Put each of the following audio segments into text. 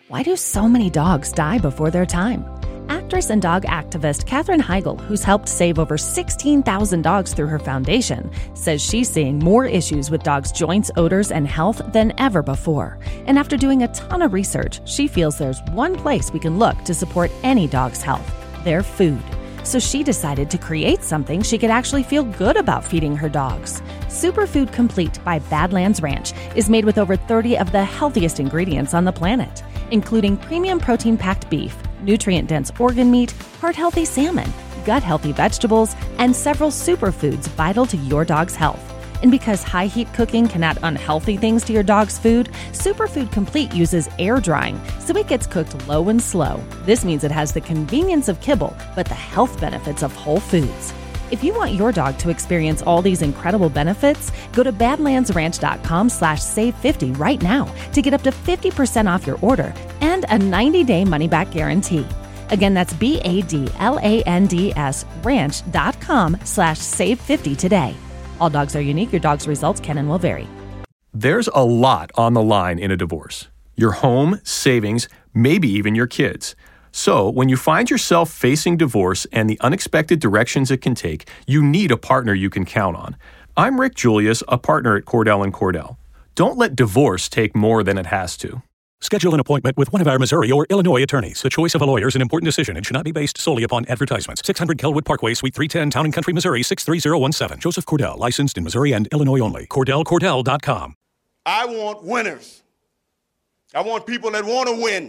Why do so many dogs die before their time? Actress and dog activist Katherine Heigl, who's helped save over 16,000 dogs through her foundation, says she's seeing more issues with dogs' joints, odors, and health than ever before. And after doing a ton of research, she feels there's one place we can look to support any dog's health: their food. So she decided to create something she could actually feel good about feeding her dogs. Superfood Complete by Badlands Ranch is made with over 30 of the healthiest ingredients on the planet, including premium protein-packed beef, nutrient-dense organ meat, heart-healthy salmon, gut-healthy vegetables, and several superfoods vital to your dog's health. And because high-heat cooking can add unhealthy things to your dog's food, Superfood Complete uses air drying, so it gets cooked low and slow. This means it has the convenience of kibble, but the health benefits of whole foods. If you want your dog to experience all these incredible benefits, go to badlandsranch.com/save50 right now to get up to 50% off your order and a 90-day money-back guarantee. Again, that's BADLANDS ranch.com/save50 today. All dogs are unique. Your dog's results can and will vary. There's a lot on the line in a divorce. Your home, savings, maybe even your kids. So when you find yourself facing divorce and the unexpected directions it can take, you need a partner you can count on. I'm Rick Julius, a partner at Cordell & Cordell. Don't let divorce take more than it has to. Schedule an appointment with one of our Missouri or Illinois attorneys. The choice of a lawyer is an important decision and should not be based solely upon advertisements. 600 Kelwood Parkway, Suite 310, Town & Country, Missouri, 63017. Joseph Cordell, licensed in Missouri and Illinois only. CordellCordell.com. I want winners. I want people that want to win.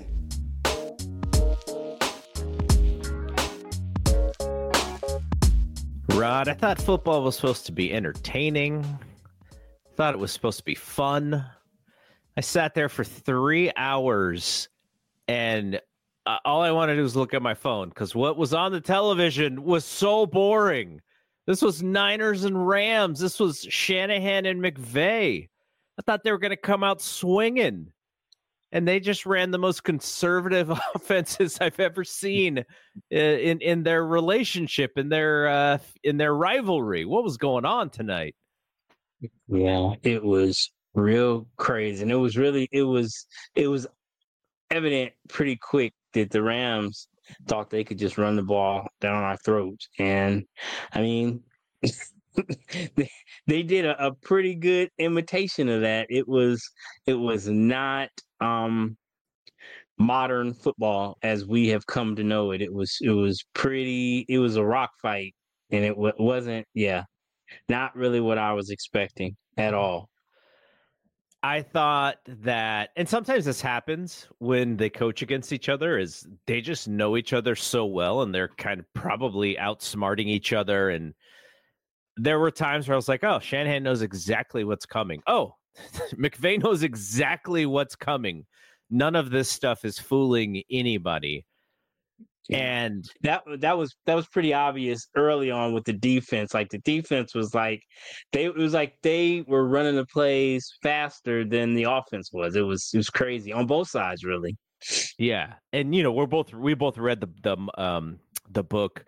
Rod, I thought football was supposed to be entertaining. Thought it was supposed to be fun. I sat there for 3 hours, and all I wanted to do was look at my phone because what was on the television was so boring. This was Niners and Rams. This was Shanahan and McVay. I thought they were going to come out swinging, and they just ran the most conservative offenses I've ever seen in their relationship, in their rivalry. What was going on tonight? Yeah, it was real crazy. And it was evident pretty quick that the Rams thought they could just run the ball down our throats. And I mean, they did a pretty good imitation of that. It was not modern football as we have come to know it. It was a rock fight, and it wasn't, not really what I was expecting at all. I thought that, and sometimes this happens when they coach against each other, is they just know each other so well, and they're kind of probably outsmarting each other. And there were times where I was like, oh, Shanahan knows exactly what's coming. Oh, McVay knows exactly what's coming. None of this stuff is fooling anybody. And that was pretty obvious early on with the defense. Like the defense was like they were running the plays faster than the offense was. It was crazy on both sides, really. Yeah, and we both read the book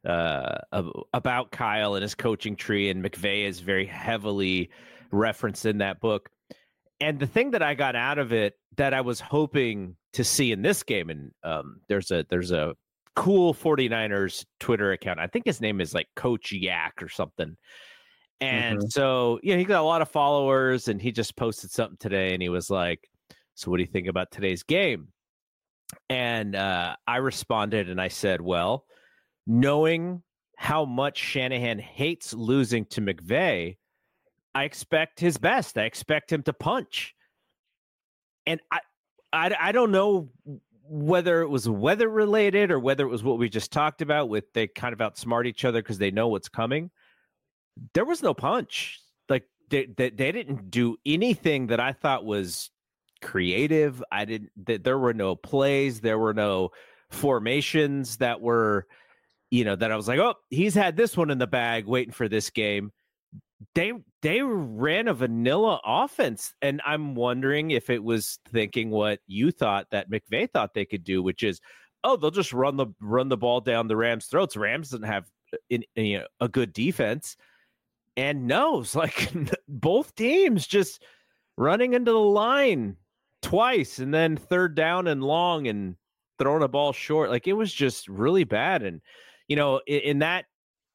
about Kyle and his coaching tree, and McVay is very heavily referenced in that book. And the thing that I got out of it that I was hoping to see in this game, and there's a cool 49ers Twitter account. I think his name is like Coach Yak or something. And so, he got a lot of followers, and he just posted something today, and he was like, so what do you think about today's game? And I responded, and I said, well, knowing how much Shanahan hates losing to McVay, I expect his best. I expect him to punch. And I don't know whether it was weather related or whether it was what we just talked about with they kind of outsmart each other because they know what's coming. There was no punch. Like they didn't do anything that I thought was creative. There were no plays. There were no formations that were, that I was like, oh, he's had this one in the bag waiting for this game. They ran a vanilla offense, and I'm wondering if it was thinking what you thought that McVay thought they could do, which is, oh, they'll just run the ball down the Rams' throats. Rams doesn't have a good defense, and no, it's like both teams just running into the line twice, and then third down and long and throwing a ball short. Like, it was just really bad. And, you know, in that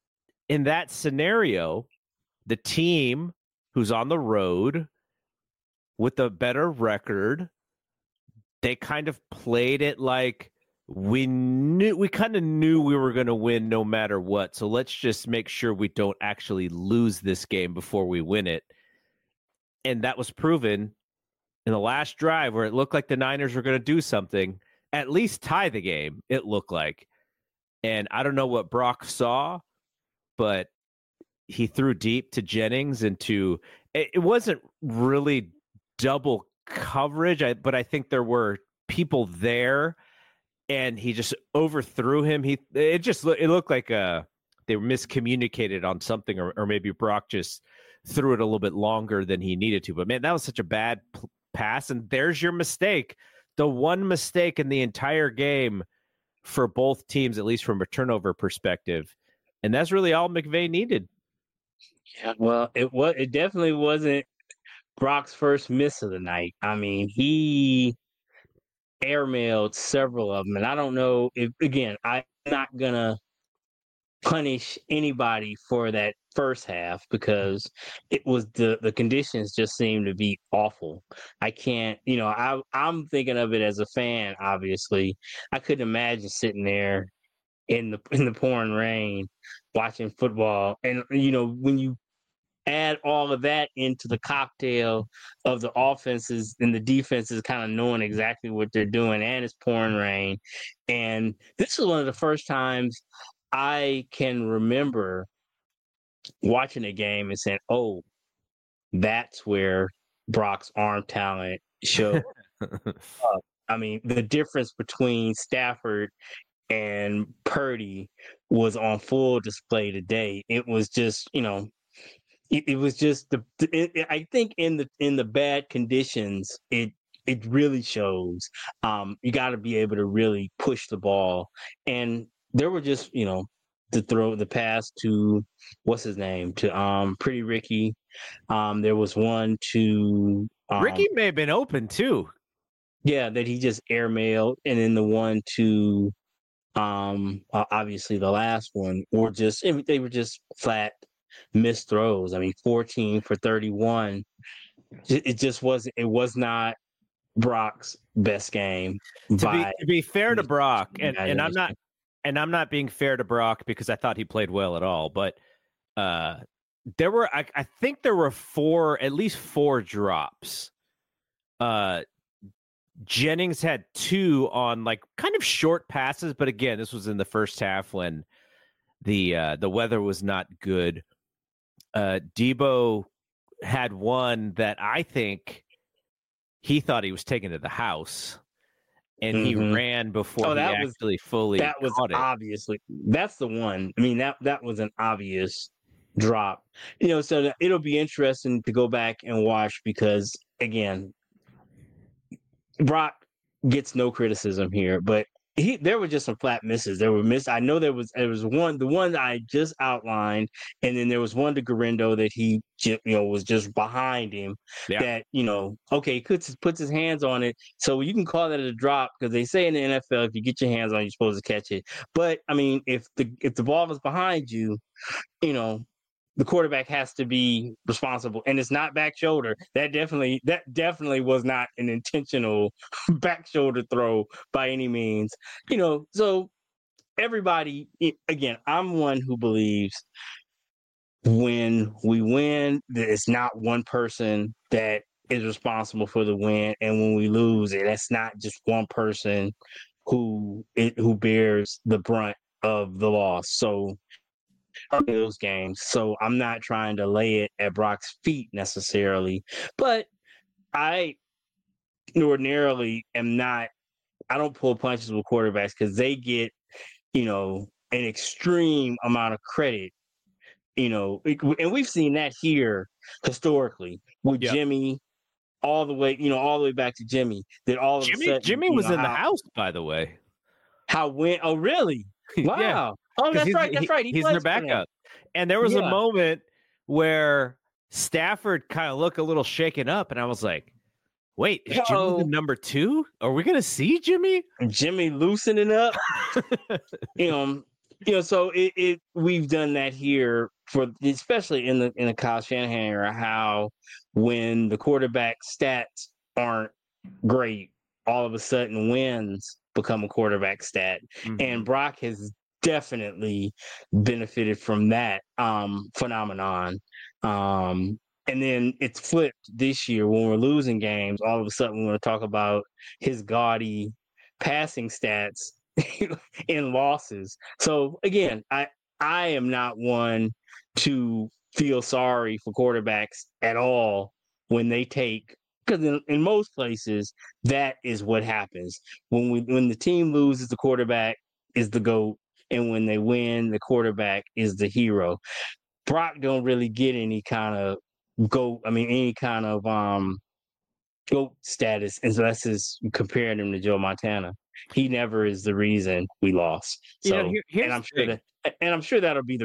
scenario, the team who's on the road with a better record, they kind of played it like we kind of knew we were going to win no matter what. So let's just make sure we don't actually lose this game before we win it. And that was proven in the last drive where it looked like the Niners were going to do something, at least tie the game, it looked like. And I don't know what Brock saw, but he threw deep to Jennings and it wasn't really double coverage, but I think there were people there, and he just overthrew him. It looked like they were miscommunicated on something, or maybe Brock just threw it a little bit longer than he needed to. But man, that was such a bad pass, and there's your mistake. The one mistake in the entire game for both teams, at least from a turnover perspective, and that's really all McVay needed. Yeah, well, it definitely wasn't Brock's first miss of the night. I mean, he airmailed several of them, and I don't know if, again, I'm not gonna punish anybody for that first half because it was the conditions just seemed to be awful. I can't, you know, I'm thinking of it as a fan. Obviously, I couldn't imagine sitting there in the pouring rain watching football, and you know, when you add all of that into the cocktail of the offenses and the defenses kind of knowing exactly what they're doing, and it's pouring rain. And this is one of the first times I can remember watching a game and saying, oh, that's where Brock's arm talent showed up. I mean, the difference between Stafford and Purdy was on full display today. It was just, you know, it was just I think in the bad conditions, it really shows. You got to be able to really push the ball, and there were just, you know, to throw the pass to what's his name, to Pretty Ricky. There was one to Ricky may have been open too. Yeah, that he just airmailed, and then the one to obviously the last one, or just they were just flat missed throws. I mean, 14 for 31. It just wasn't. It was not Brock's best game. To be fair to Brock, and I'm not being fair to Brock because I thought he played well at all, but there were I think there were at least four drops. Jennings had two on like kind of short passes, but again, this was in the first half when the weather was not good. Debo had one that I think he thought he was taken to the house, and he ran before he actually fully that was caught it. Obviously, that's the one. I mean, that was an obvious drop. You know, so it'll be interesting to go back and watch because, again, Brock gets no criticism here, but there were just some flat misses. There were I know there was one, the one that I just outlined, and then there was one to Garindo that he, you know, was just behind him. Yeah. That, you know, okay, puts his hands on it, so you can call that a drop because they say in the NFL if you get your hands on it, you're supposed to catch it. But I mean, if the ball is behind you, you know, the quarterback has to be responsible, and it's not back shoulder. That definitely was not an intentional back shoulder throw by any means. You know, so everybody, again, I'm one who believes when we win, it's not one person that is responsible for the win, and when we lose, that's not just one person who bears the brunt of the loss. So those games. So I'm not trying to lay it at Brock's feet necessarily, but I ordinarily I don't pull punches with quarterbacks because they get, you know, an extreme amount of credit, you know, and we've seen that here historically with Jimmy all the way back to Jimmy. That all of a sudden, Jimmy was in the house, by the way. Oh, really? Wow. Yeah. Oh, that's right. That's right. He's their backup. And there was a moment where Stafford kind of looked a little shaken up, and I was like, Wait, is Jimmy the number 2? Are we gonna see Jimmy? Jimmy loosening up. So we've done that here for especially in the Kyle Shanahan era, how when the quarterback stats aren't great, all of a sudden wins become a quarterback stat. Mm-hmm. And Brock has definitely benefited from that phenomenon. And then it's flipped this year when we're losing games. All of a sudden, we want to talk about his gaudy passing stats in losses. So again, I am not one to feel sorry for quarterbacks at all when they take, because in most places that is what happens. When the team loses, the quarterback is the GOAT, and when they win, the quarterback is the hero. Brock don't really get any kind of GOAT status unless it's comparing him to Joe Montana. He never is the reason we lost. So, and I'm sure that'll be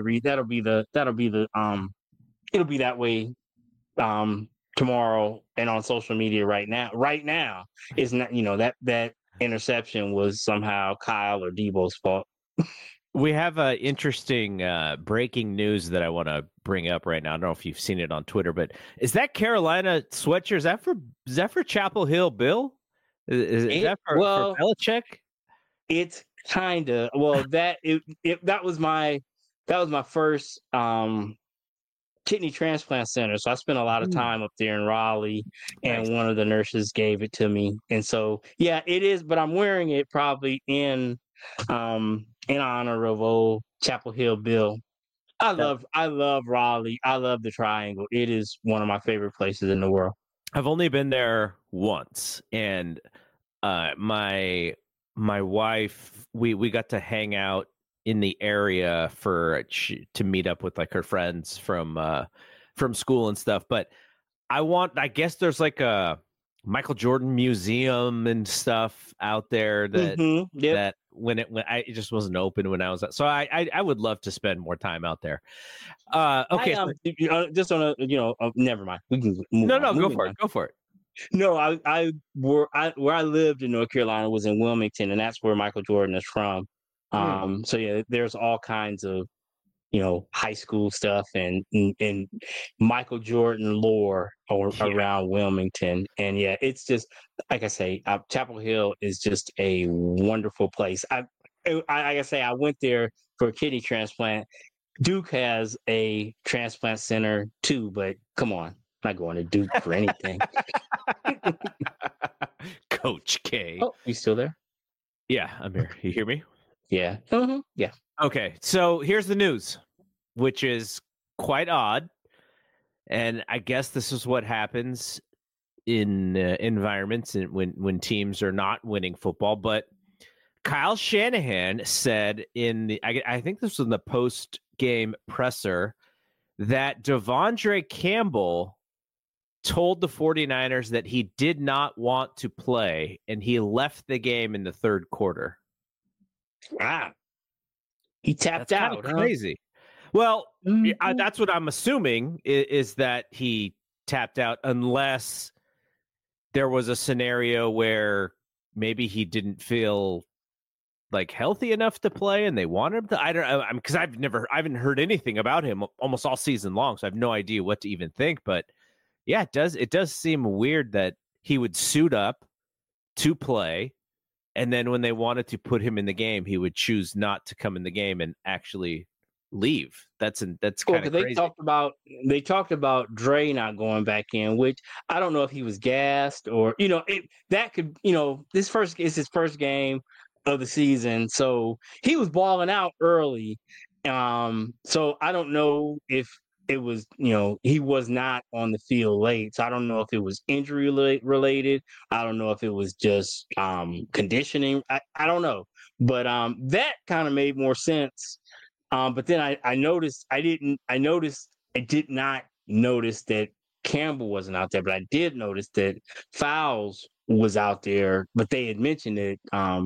it'll be that way tomorrow and on social media right now is not, that interception was somehow Kyle or Debo's fault. We have interesting breaking news that I want to bring up right now. I don't know if you've seen it on Twitter, but is that Carolina sweatshirt? Is that for Chapel Hill Bill? Is that for Belichick? It's kind of that was my first kidney transplant center. So I spent a lot of time up there in Raleigh, and one of the nurses gave it to me. And so yeah, it is. But I'm wearing it probably in honor of old Chapel Hill Bill. I love Raleigh. I love the Triangle. It is one of my favorite places in the world. I've only been there once, and my wife, we got to hang out in the area to meet up with like her friends from school and stuff. But I guess there's like a Michael Jordan museum and stuff out there that that when it just wasn't open when I was so I would love to spend more time out there. Okay, just on a never mind. We can move on. Go for it. No, where I lived in North Carolina was in Wilmington, and that's where Michael Jordan is from. So yeah, there's all kinds of high school stuff and Michael Jordan lore around Wilmington. And yeah, it's just like I say, Chapel Hill is just a wonderful place. I went there for a kidney transplant. Duke has a transplant center too, but come on, I'm not going to Duke for anything. Coach K. Oh, you still there? Yeah, I'm here. You hear me? Yeah. Yeah. Okay, so here's the news, which is quite odd, and I guess this is what happens in environments and when teams are not winning football. But Kyle Shanahan said I think this was in the post-game presser that Devondre Campbell told the 49ers that he did not want to play, and he left the game in the third quarter. Wow. He tapped out. Crazy. Well, that's what I'm assuming is that he tapped out, unless there was a scenario where maybe he didn't feel like healthy enough to play and they wanted him to. I don't know, because I haven't heard anything about him almost all season long, so I have no idea what to even think. But yeah, it does seem weird that he would suit up to play, and then when they wanted to put him in the game, he would choose not to come in the game and actually leave. That's kind of crazy. They talked about Dre not going back in, which I don't know if he was gassed or that could this is his first game of the season, so he was balling out early. So I don't know if it was he was not on the field late, so I don't know if it was injury related. I don't know if it was just conditioning. I don't know, but that kind of made more sense. But then I did not notice that Campbell wasn't out there, but I did notice that Fowles was out there, but they had mentioned that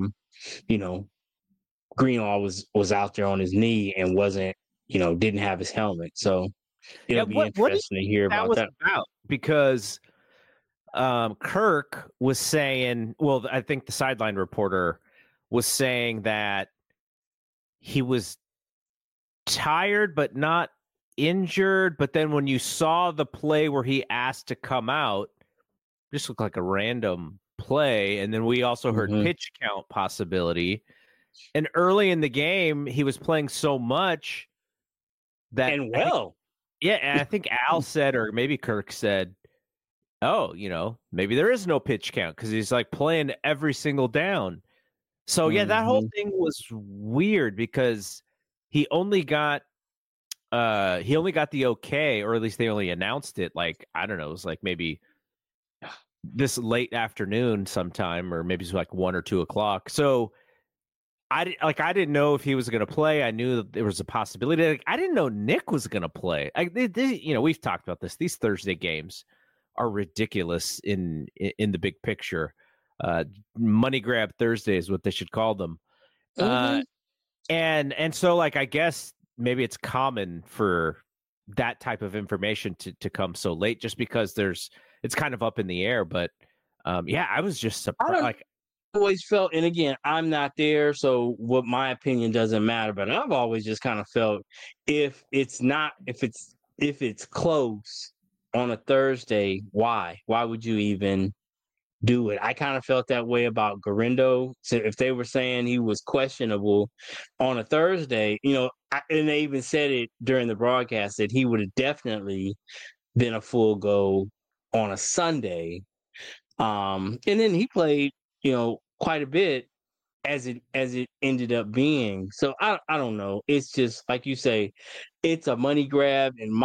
Greenlaw was out there on his knee and wasn't didn't have his helmet. So it'll be interesting to hear about that. Because Kirk was saying, well, I think the sideline reporter was saying that he was tired but not injured. But then when you saw the play where he asked to come out, it just looked like a random play. And then we also heard pitch count possibility. And early in the game, he was playing so much that and well. And I think Al said, or maybe Kirk said, oh, maybe there is no pitch count because he's like playing every single down. So yeah, that whole thing was weird because he only got the okay, or at least they only announced it like, I don't know, it was like maybe this late afternoon sometime, or maybe it's like 1 or 2 o'clock. So I didn't know if he was going to play. I knew that there was a possibility. Like, I didn't know Nick was going to play. We've talked about this. These Thursday games are ridiculous in the big picture. Money grab Thursday is what they should call them. And so, like, I guess maybe it's common for that type of information to come so late, just because it's kind of up in the air. But I was just surprised. Like, always felt, and again, I'm not there, so what my opinion doesn't matter, but I've always just kind of felt if it's close on a Thursday, why would you even do it? I kind of felt that way about Garindo. So if they were saying he was questionable on a Thursday, and they even said it during the broadcast that he would have definitely been a full go on a Sunday. And then he played quite a bit as it ended up being. So I don't know. It's just like you say, it's a money grab. And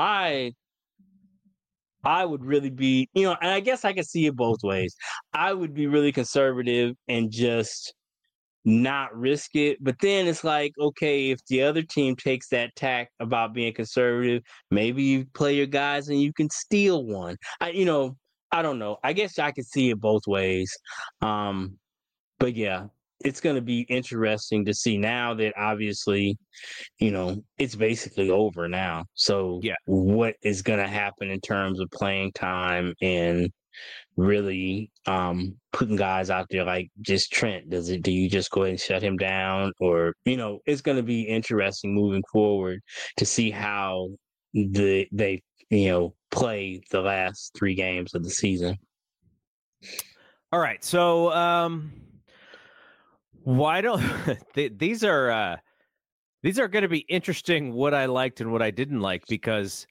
I would really be, and I guess I can see it both ways. I would be really conservative and just not risk it. But then it's like, okay, if the other team takes that tack about being conservative, maybe you play your guys and you can steal one. I don't know. I guess I could see it both ways. But yeah, it's going to be interesting to see now that obviously, it's basically over now. So what is going to happen in terms of playing time and really putting guys out there like just Trent? Do you just go ahead and shut him down? Or, it's going to be interesting moving forward to see how they play the last 3 games of the season. All right. So, why don't these are going to be interesting, what I liked and what I didn't like, because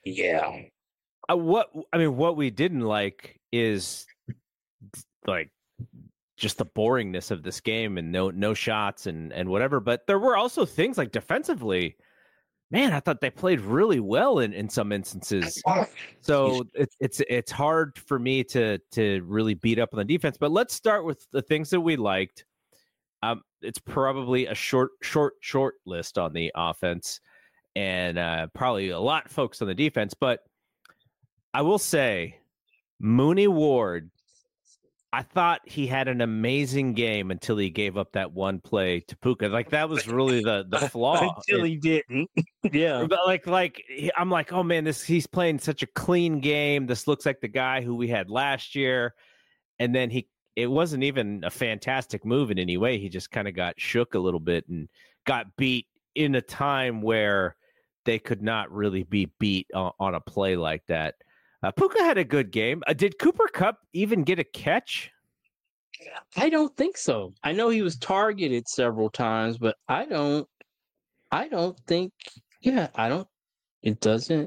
what we didn't like is like just the boringness of this game and no shots and whatever. But there were also things like defensively, man, I thought they played really well in some instances. So it's hard for me to really beat up on the defense. But let's start with the things that we liked. It's probably a short list on the offense, and probably a lot focused on the defense. But I will say, Mooney Ward, I thought he had an amazing game until he gave up that one play to Puka. Like, that was really the flaw. Until he didn't. Yeah. But I'm like, oh man, he's playing such a clean game. This looks like the guy who we had last year. And then it wasn't even a fantastic move in any way. He just kind of got shook a little bit and got beat in a time where they could not really be beat on a play like that. Puka had a good game. Did Cooper Kupp even get a catch? I don't think so. I know he was targeted several times, but I don't think. Yeah, I don't. It doesn't.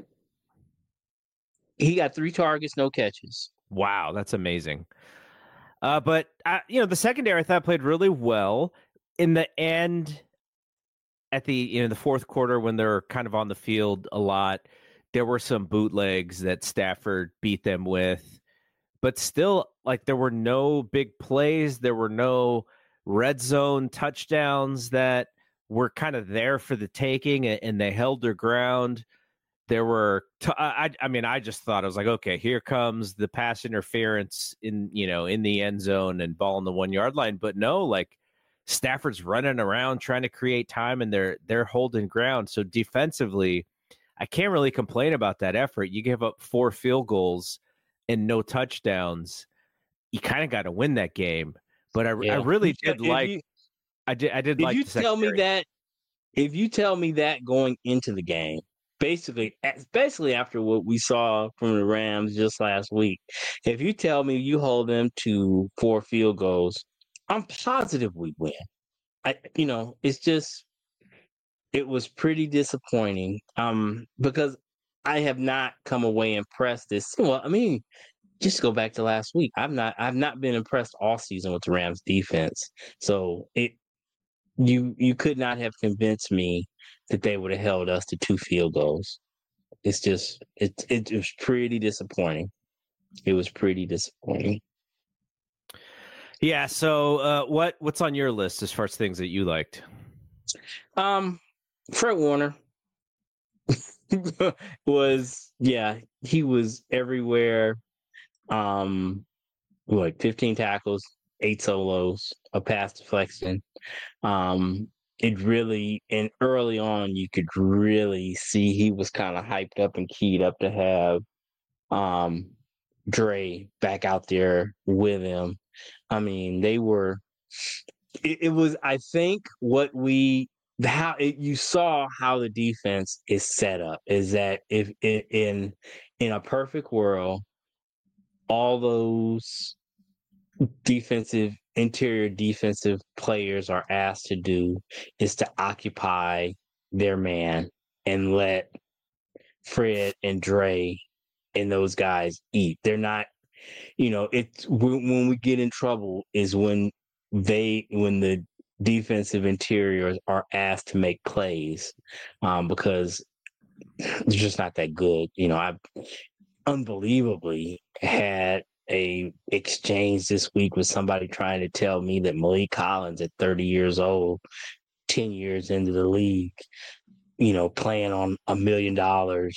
He got 3 targets, no catches. Wow, that's amazing. But the secondary I thought played really well. In the end, at the fourth quarter, when they're kind of on the field a lot, there were some bootlegs that Stafford beat them with, but still, like, there were no big plays. There were no red zone touchdowns that were kind of there for the taking, and they held their ground. There were, I just thought, I was like, okay, here comes the pass interference in the end zone and ball on the 1 yard line. But no, like, Stafford's running around trying to create time, and they're holding ground. So defensively, I can't really complain about that effort. You give up 4 field goals and no touchdowns. you kind of got to win that game. But I really did like. I did like. If you tell me that going into the game, basically, especially after what we saw from the Rams just last week, if you tell me you hold them to 4 field goals, I'm positive we win. It's just, it was pretty disappointing. Because I have not come away impressed well, I mean, just go back to last week. I've not been impressed all season with the Rams defense. So you could not have convinced me that they would have held us to 2 field goals. It's just, it was pretty disappointing. It was pretty disappointing. Yeah. So what's on your list as far as things that you liked? Fred Warner he was everywhere. 15 tackles, 8 solos, a pass deflection. It really, and early on, you could really see he was kind of hyped up and keyed up to have Dre back out there with him. I mean, they were. It was, I think, you saw how the defense is set up is that if in a perfect world, all those interior defensive players are asked to do is to occupy their man and let Fred and Dre and those guys eat. They're not, it's when we get in trouble is when the defensive interiors are asked to make plays, because they're just not that good. I unbelievably had a exchange this week with somebody trying to tell me that Malik Collins at 30 years old, 10 years into the league, playing on $1 million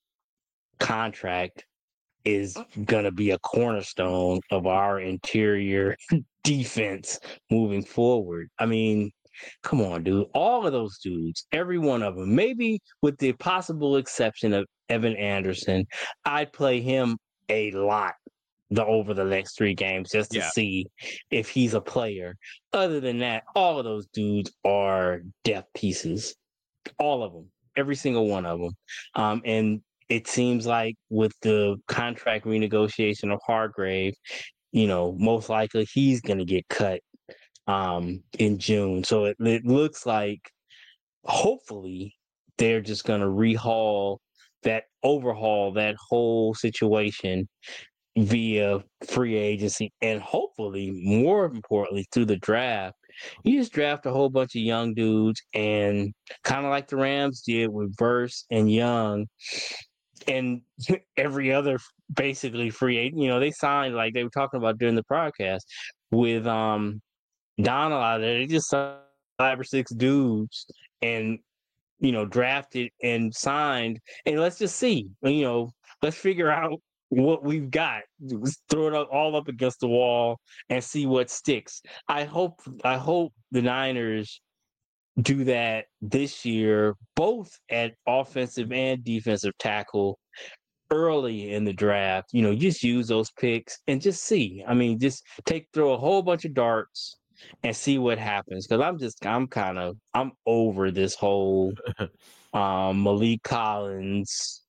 contract is going to be a cornerstone of our interior defense moving forward. I mean, come on, dude. All of those dudes, every one of them, maybe with the possible exception of Evan Anderson, I'd play him a lot over the next 3 games just to see if he's a player. Other than that, all of those dudes are depth pieces. All of them. Every single one of them. And it seems like with the contract renegotiation of Hargrave, most likely he's going to get cut in June. So it looks like hopefully they're just going to overhaul that whole situation via free agency, and hopefully, more importantly, through the draft. You just draft a whole bunch of young dudes, and kind of like the Rams did with Verse and Young, and every other basically free agent. They signed, like they were talking about during the broadcast, with Donald out there. They just signed 5 or 6 dudes, and drafted and signed. And let's just see. Let's figure out what we've got. Throw it all up against the wall and see what sticks. I hope the Niners do that this year, both at offensive and defensive tackle early in the draft. Just use those picks and just see. I mean, just throw a whole bunch of darts and see what happens. Because I'm over this whole Malik Collins,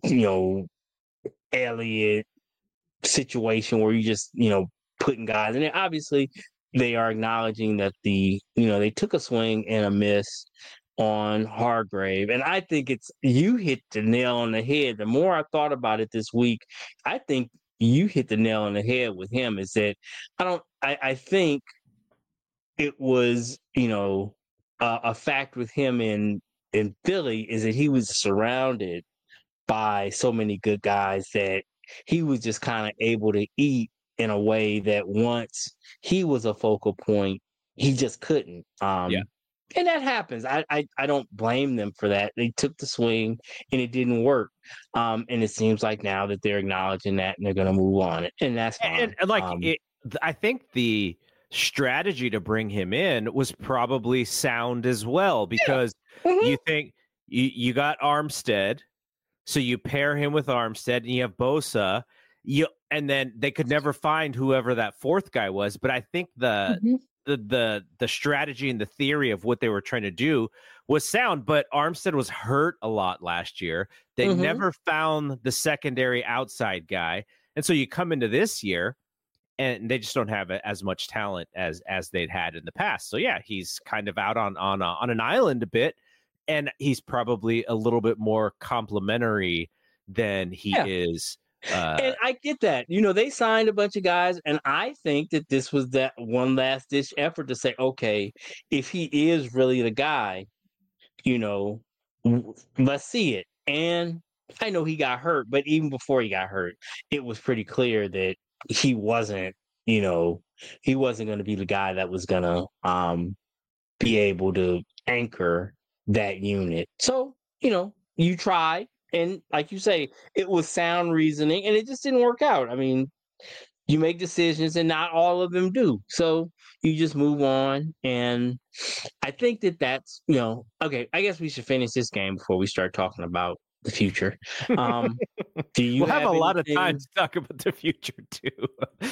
Elliott situation where you just, putting guys in there. Obviously, they are acknowledging that they took a swing and a miss on Hargrave. And I think you hit the nail on the head. The more I thought about it this week, I think you hit the nail on the head with him is that I think it was, a fact with him in Philly is that he was surrounded by so many good guys that he was just kind of able to eat in a way that once he was a focal point, he just couldn't. And that happens. I don't blame them for that. They took the swing and it didn't work. And it seems like now that they're acknowledging that and they're going to move on. And that's fine. And I think the strategy to bring him in was probably sound as well, because you think you got Armstead. So you pair him with Armstead and you have Bosa. You and then they could never find whoever that fourth guy was. But I think the strategy and the theory of what they were trying to do was sound, but Armstead was hurt a lot last year. They never found the secondary outside guy. And so you come into this year and they just don't have as much talent as they'd had in the past. So yeah, he's kind of out on an island a bit, and he's probably a little bit more complimentary than he is. And I get that. You know, they signed a bunch of guys, and I think that this was that one last ditch effort to say, okay, if he is really the guy, you know, let's see it. And I know he got hurt, but even before he got hurt, it was pretty clear that he wasn't, you know, he wasn't going to be the guy that was going to be able to anchor that unit. So, you know, you tried. And like you say, it was sound reasoning, and it just didn't work out. I mean, you make decisions, and not all of them do. So you just move on. And I think that's, you know, okay, I guess we should finish this game before we start talking about the future. Do you we'll have a lot of time to talk about the future, too.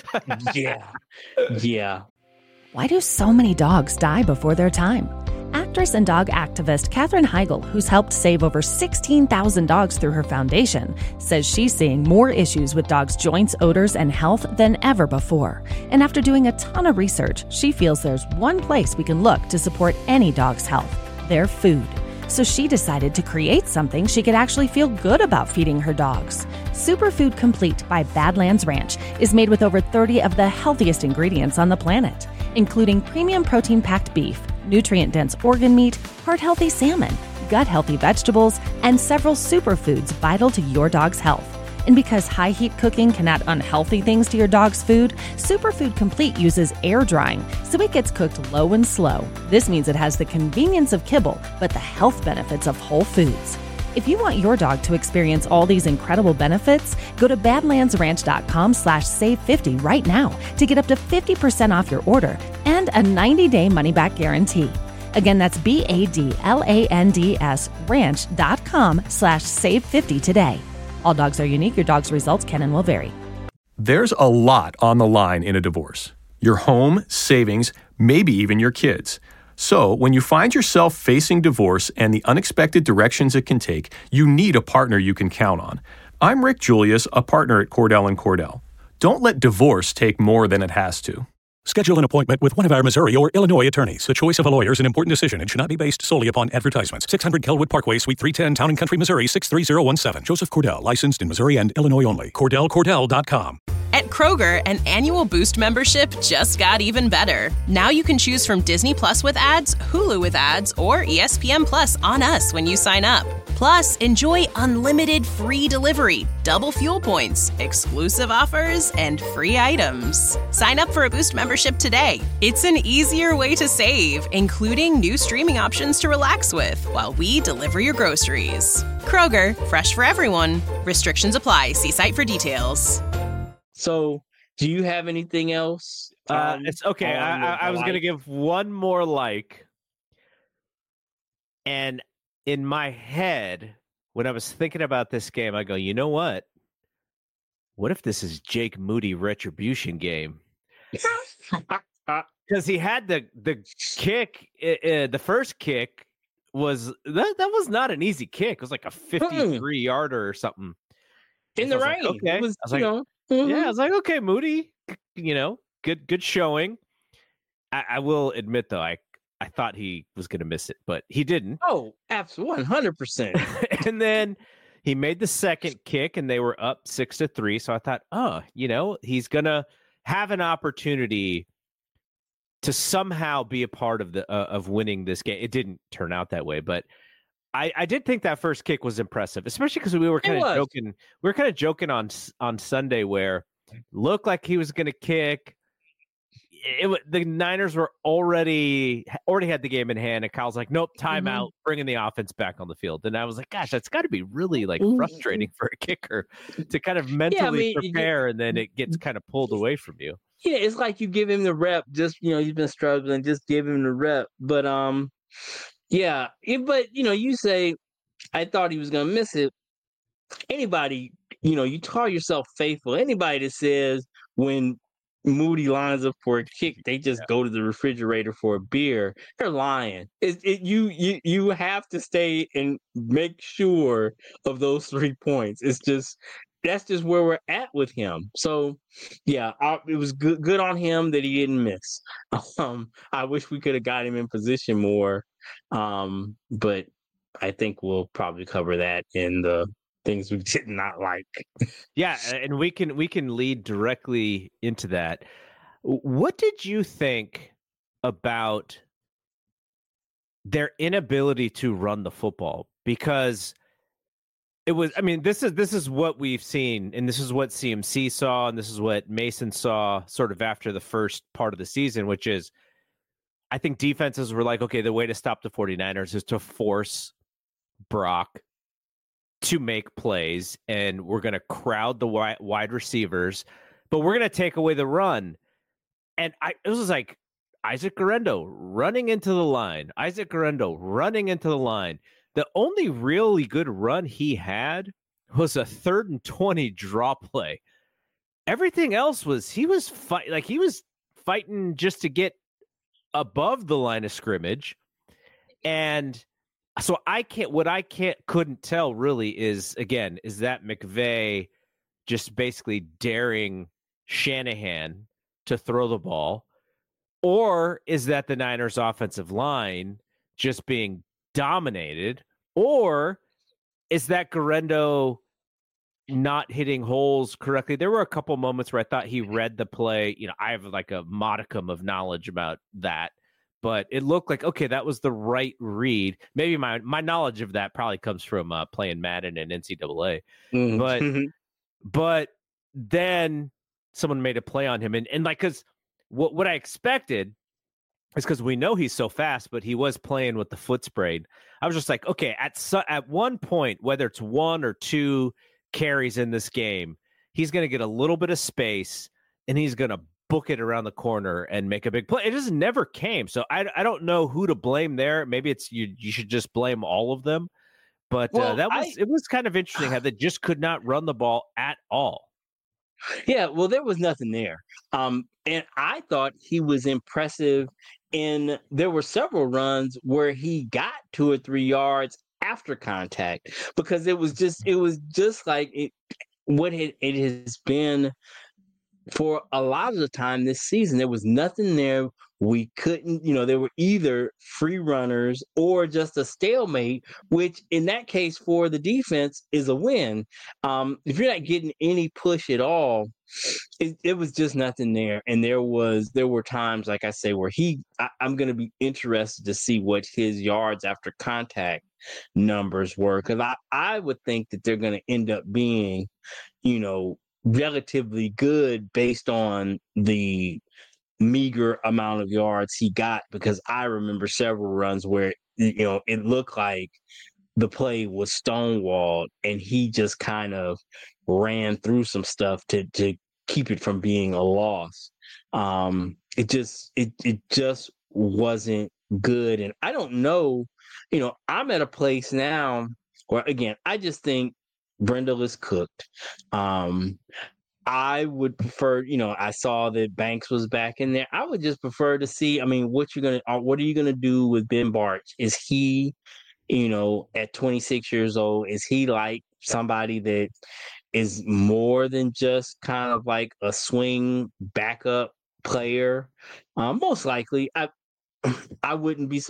Yeah. Why do so many dogs die before their time? Actress and dog activist Katherine Heigl, who's helped save over 16,000 dogs through her foundation, says she's seeing more issues with dogs' joints, odors, and health than ever before. And after doing a ton of research, she feels there's one place we can look to support any dog's health: their food. So she decided to create something she could actually feel good about feeding her dogs. Superfood Complete by Badlands Ranch is made with over 30 of the healthiest ingredients on the planet, including premium protein-packed beef, nutrient-dense organ meat, heart-healthy salmon, gut-healthy vegetables, and several superfoods vital to your dog's health. And because high-heat cooking can add unhealthy things to your dog's food, Superfood Complete uses air drying, so it gets cooked low and slow. This means it has the convenience of kibble, but the health benefits of whole foods. If you want your dog to experience all these incredible benefits, go to badlandsranch.com/save50 right now to get up to 50% off your order and a 90-day money-back guarantee. Again, that's BADLANDS ranch.com/save50 today. All dogs are unique. Your dog's results can and will vary. There's a lot on the line in a divorce. Your home, savings, maybe even your kids. So when you find yourself facing divorce and the unexpected directions it can take, you need a partner you can count on. I'm Rick Julius, a partner at Cordell & Cordell. Don't let divorce take more than it has to. Schedule an appointment with one of our Missouri or Illinois attorneys. The choice of a lawyer is an important decision and should not be based solely upon advertisements. 600 Kelwood Parkway, Suite 310, Town and Country, Missouri, 63017. Joseph Cordell, licensed in Missouri and Illinois only. CordellCordell.com. At Kroger, an annual Boost membership just got even better. Now you can choose from Disney Plus with ads, Hulu with ads, or ESPN Plus on us when you sign up. Plus, enjoy unlimited free delivery, double fuel points, exclusive offers, and free items. Sign up for a Boost membership today. It's an easier way to save, including new streaming options to relax with while we deliver your groceries. Kroger, fresh for everyone. Restrictions apply. See site for details. So, do you have anything else? It's okay. I was going to give one more and in my head, when I was thinking about this game, I go, you know what? What if this is Jake Moody retribution game? Because he had the kick, the first kick was that was not an easy kick. It was like a 53-yarder or something. In the rain. Okay. It was, I was like, yeah, I was like, okay, Moody, good showing. I will admit though, I thought he was going to miss it, but he didn't. Oh, absolutely, 100%. And then he made the second kick, and they were up 6-3. So I thought, he's going to have an opportunity to somehow be a part of of winning this game. It didn't turn out that way, but I did think that first kick was impressive, especially because we were kind of joking. We were kind of joking on Sunday where it looked like he was going to kick. The Niners were already had the game in hand, and Kyle's like, nope, timeout, bringing the offense back on the field. And I was like, gosh, that's got to be really frustrating for a kicker to kind of mentally prepare, and then it gets kind of pulled away from you. Yeah, it's like you give him the rep, just, he's been struggling, just give him the rep. But, you say, I thought he was going to miss it. Anybody you call yourself faithful. Anybody that says when Moody lines up for a kick, they just go to the refrigerator for a beer, they're lying. You have to stay and make sure of those 3 points. That's just where we're at with him. So, yeah, it was good on him that he didn't miss. I wish we could have got him in position more, but I think we'll probably cover that in the things we did not like. Yeah, and we can lead directly into that. What did you think about their inability to run the football? Because it was, I mean, this is what we've seen, and this is what CMC saw, and this is what Mason saw sort of after the first part of the season, which is, I think defenses were like, okay, the way to stop the 49ers is to force Brock to make plays, and we're going to crowd the wide receivers, but we're going to take away the run. And it was like Isaac Guerendo running into the line. The only really good run he had was a 3rd and 20 draw play. Everything else was he was fighting just to get above the line of scrimmage. And so couldn't tell really is that McVay just basically daring Shanahan to throw the ball, or is that the Niners offensive line just being dominated, or is that Guerendo not hitting holes correctly? There were a couple moments where I thought he read the play. I have like a modicum of knowledge about that, but it looked like, okay, that was the right read. Maybe my knowledge of that probably comes from playing Madden and NCAA. Mm-hmm. But then someone made a play on him, and like, because what I expected is, because we know he's so fast, but he was playing with the foot sprayed. I was just like, okay, at one point, whether it's 1 or 2 carries in this game, he's going to get a little bit of space, and he's going to book it around the corner and make a big play. It just never came. So I don't know who to blame there. Maybe it's you should just blame all of them. But it was kind of interesting how they just could not run the ball at all. Yeah, well, there was nothing there. And I thought he was impressive. And there were several runs where he got 2 or 3 yards after contact, because it was just like what it has been for a lot of the time this season. There was nothing there. We couldn't, there were either free runners or just a stalemate, which in that case for the defense is a win. If you're not getting any push at all, it was just nothing there. And there were times, like I say, where I'm going to be interested to see what his yards after contact numbers were, because I would think that they're going to end up being, relatively good based on the meager amount of yards he got, because I remember several runs where it looked like the play was stonewalled and he just kind of ran through some stuff to keep it from being a loss. It just wasn't good. And I don't know, I'm at a place now where, again, I just think Brendel is cooked. I would prefer, I saw that Banks was back in there. I would just prefer to see, what are you gonna do with Ben Bartch? Is he, at 26 years old, is he like somebody that is more than just kind of like a swing backup player? Most likely, I wouldn't be.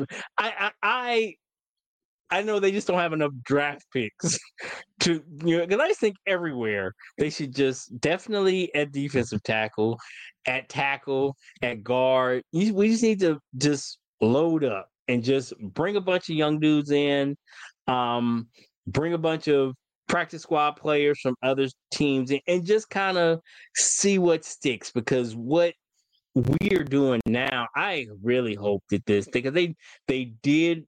I know they just don't have enough draft picks to, because I just think everywhere they should just definitely at defensive tackle, at guard. We just need to just load up and just bring a bunch of young dudes in, bring a bunch of practice squad players from other teams in, and just kind of see what sticks. Because what we are doing now, I really hope that because they did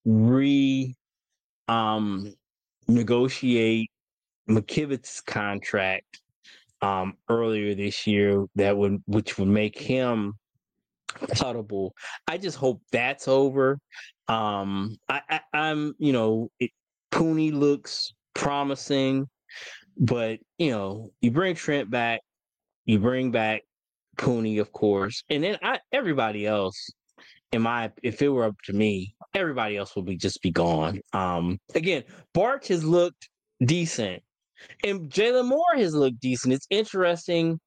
negotiate McKivit's contract earlier this year, which would make him cuttable. I just hope that's over. I'm Pooney looks promising. But, you bring Trent back, you bring back Pooney, of course, and then everybody else, if it were up to me, everybody else would just be gone. Again, Bart has looked decent, and Jalen Moore has looked decent. It's interesting,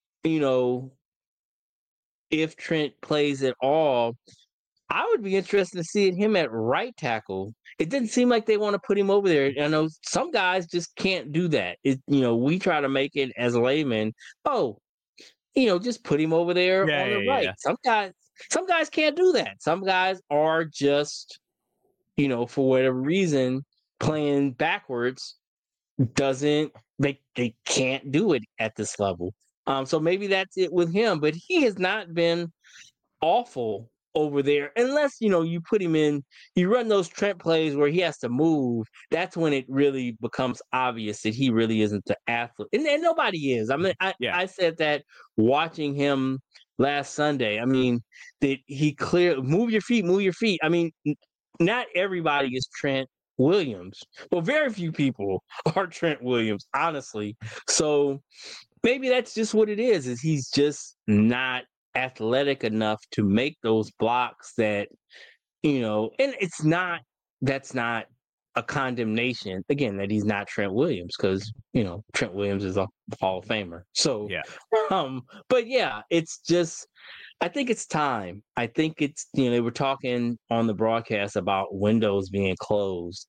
if Trent plays at all. I would be interested in seeing him at right tackle. It didn't seem like they want to put him over there. I know some guys just can't do that. We try to make it as a layman. Just put him over there on the right. Yeah. Some guys can't do that. Some guys are just, for whatever reason, playing backwards they can't do it at this level. So maybe that's it with him, but he has not been awful over there unless you put him in, you run those Trent plays where he has to move. That's when it really becomes obvious that he really isn't the athlete, and nobody is. I said that watching him last Sunday. That he move your feet. Not everybody is Trent Williams. Well, very few people are Trent Williams, honestly. So maybe that's just what it is he's just not athletic enough to make those blocks that, and that's not a condemnation, again, that he's not Trent Williams, because, Trent Williams is a Hall of Famer. So, yeah. But yeah, it's just, I think it's time. I think it's, they were talking on the broadcast about windows being closed.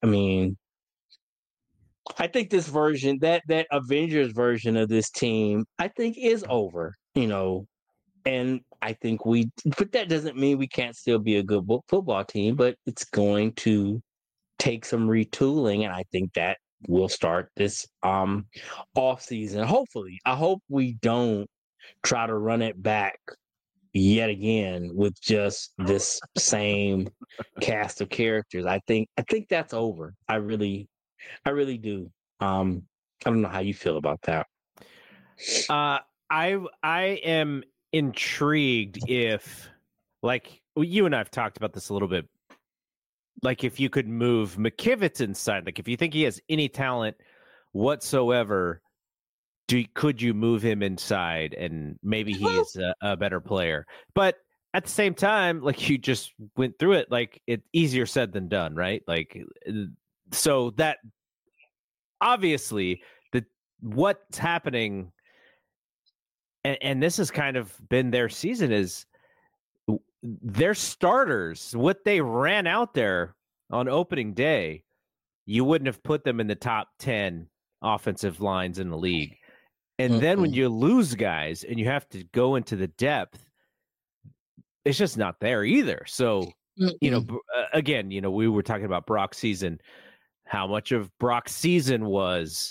I think this version, that Avengers version of this team, I think is over, and I think but that doesn't mean we can't still be a good football team, but it's going to take some retooling. And I think that will start this off season. Hopefully, I hope we don't try to run it back yet again with just this same cast of characters. I think that's over. I really do. I don't know how you feel about that. I am intrigued if, like, you and I have talked about this a little bit, like if you could move McKivitz inside, like if you think he has any talent whatsoever, could you move him inside and maybe he is a better player? But at the same time, like you just went through it, like it's easier said than done, right? Like, so that obviously what's happening, and this has kind of been their season, is their starters, what they ran out there on opening day, you wouldn't have put them in the top 10 offensive lines in the league. And then when you lose guys and you have to go into the depth, it's just not there either. So, again, we were talking about Brock's season. How much of Brock's season was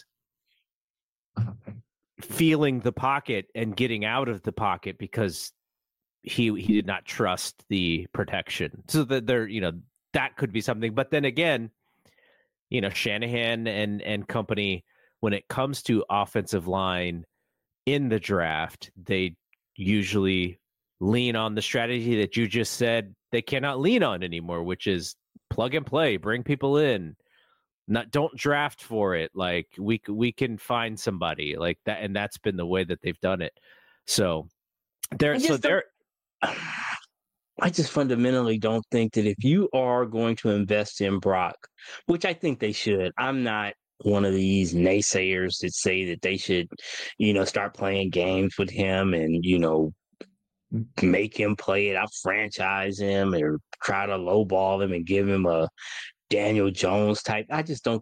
feeling the pocket and getting out of the pocket because he did not trust the protection. So that that could be something. But then again, Shanahan and company, when it comes to offensive line in the draft, they usually lean on the strategy that you just said they cannot lean on anymore, which is plug and play, bring people in. Don't draft for it. Like we can find somebody like that, and that's been the way that they've done it. So I just fundamentally don't think that if you are going to invest in Brock, which I think they should, I'm not one of these naysayers that say that they should, start playing games with him and, make him play it out, franchise him, or try to lowball him and give him a Daniel Jones type. I just don't.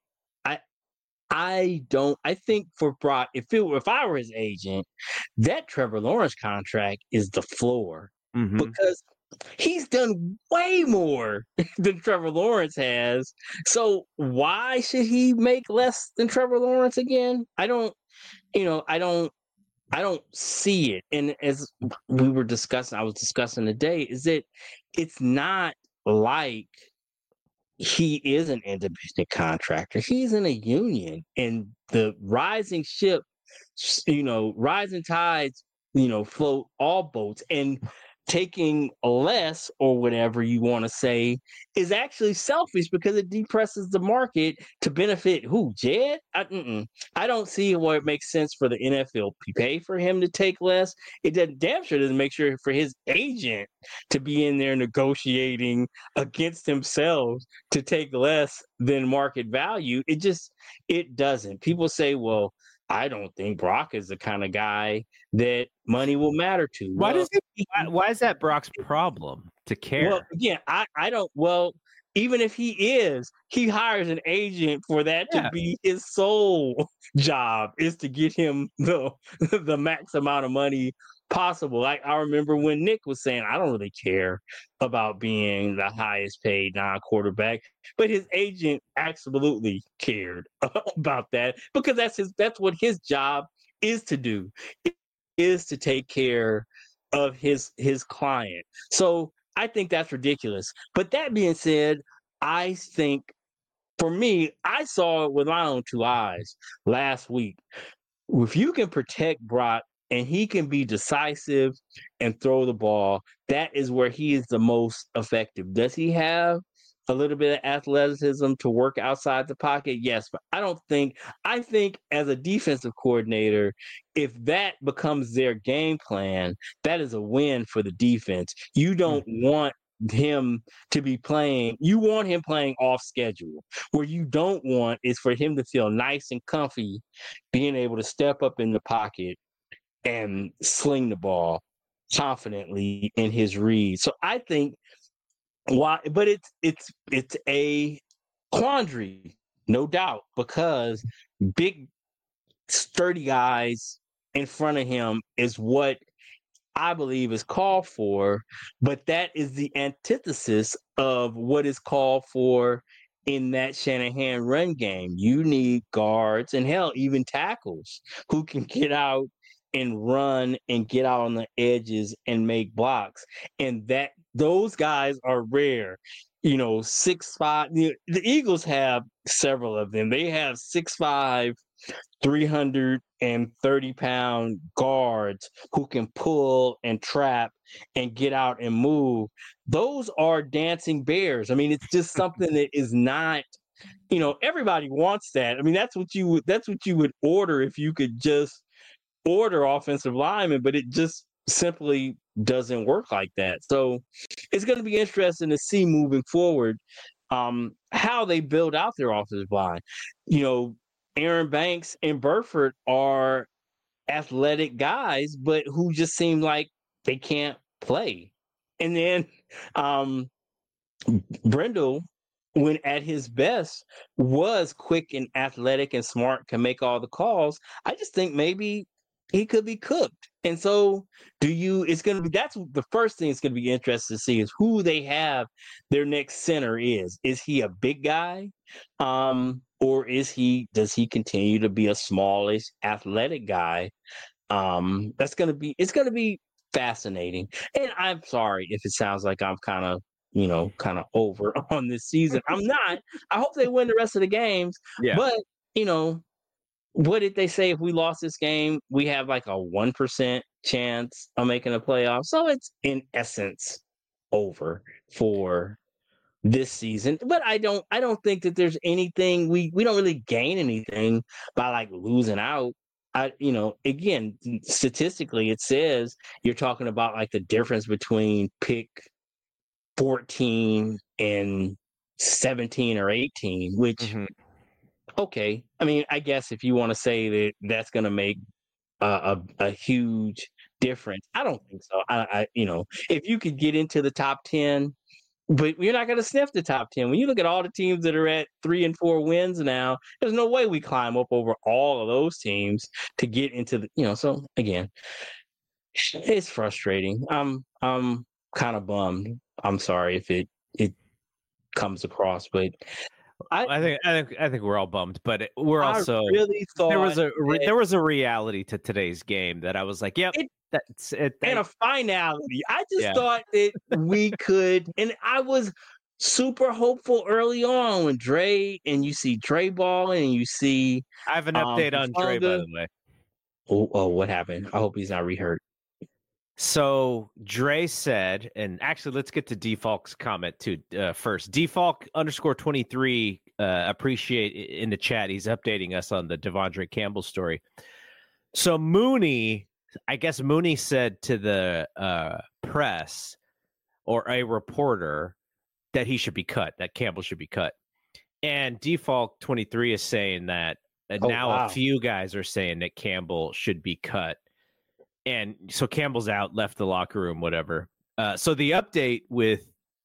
I think for Brock, if I were his agent, that Trevor Lawrence contract is the floor, because he's done way more than Trevor Lawrence has. So why should he make less than Trevor Lawrence again? I don't see it. And as we were discussing, I was discussing today, is that it's not like he is an independent contractor. He's in a union, and the rising ship, rising tides, float all boats. And taking less or whatever you want to say is actually selfish because it depresses the market to benefit who? Jed? I don't see where it makes sense for the NFL to pay for him to take less. It damn sure doesn't make sure for his agent to be in there negotiating against themselves to take less than market value. It doesn't. People say, well, I don't think Brock is the kind of guy that money will matter to. Why is that Brock's problem to care? Well, again, I don't. Well, even if he is, he hires an agent for that to be his sole job, is to get him the max amount of money possible. I remember when Nick was saying, I don't really care about being the highest paid non-quarterback, but his agent absolutely cared about that because that's what his job is to do, is to take care of his client. So I think that's ridiculous. But that being said, I think for me, I saw it with my own two eyes last week. If you can protect Brock and he can be decisive and throw the ball, that is where he is the most effective. Does he have a little bit of athleticism to work outside the pocket? Yes, but I think as a defensive coordinator, if that becomes their game plan, that is a win for the defense. You don't want him to be playing, you want him playing off schedule. Where you don't want is for him to feel nice and comfy, being able to step up in the pocket and sling the ball confidently in his read. So I think but it's a quandary, no doubt, because big sturdy guys in front of him is what I believe is called for, but that is the antithesis of what is called for in that Shanahan run game. You need guards and hell, even tackles who can get out and run and get out on the edges and make blocks. And that those guys are rare. 6'5". The Eagles have several of them. They have 6'5", 330-pound guards who can pull and trap and get out and move. Those are dancing bears. I mean, it's just something that is not, everybody wants that. I mean, that's what you would order if you could just order offensive linemen, but it just simply doesn't work like that. So it's going to be interesting to see moving forward how they build out their offensive line. Aaron Banks and Burford are athletic guys, but who just seem like they can't play. And then Brendel, when at his best, was quick and athletic and smart, can make all the calls. I just think maybe he could be cooked. And so that's the first thing it's going to be interesting to see is who they have their next center is. Is he a big guy? Or does he continue to be a smallish athletic guy? It's going to be fascinating. And I'm sorry if it sounds like I'm kind of over on this season. I'm not. I hope they win the rest of the games. Yeah. But, what did they say? If we lost this game, we have like a 1% chance of making a playoff. So it's in essence over for this season. But I don't think that there's anything we don't really gain anything by like losing out. Again, statistically, it says you're talking about like the difference between pick 14 and 17 or 18, which okay. I mean, I guess if you want to say that that's going to make a huge difference, I don't think so. If you could get into the top 10, but you're not going to sniff the top 10. When you look at all the teams that are at 3 and 4 wins now, there's no way we climb up over all of those teams to get into the, so again, it's frustrating. I'm kind of bummed. I'm sorry if it comes across, but I think we're all bummed, but we're also really thought there was a reality to today's game that I was like, yep, that's it. And a finality. I just thought that we could, and I was super hopeful early on when Dre ball and you see. I have an update on Dre, by the way. Oh, what happened? I hope he's not rehurt. So Dre said, and actually, let's get to Defalk's comment too first. Defalk_23 appreciate in the chat. He's updating us on the Devondre Campbell story. So Mooney, I guess Mooney said to the press or a reporter that he should be cut, that Campbell should be cut. And Defalk23 is saying that a few guys are saying that Campbell should be cut. And so Campbell's out, left the locker room, whatever. So the update with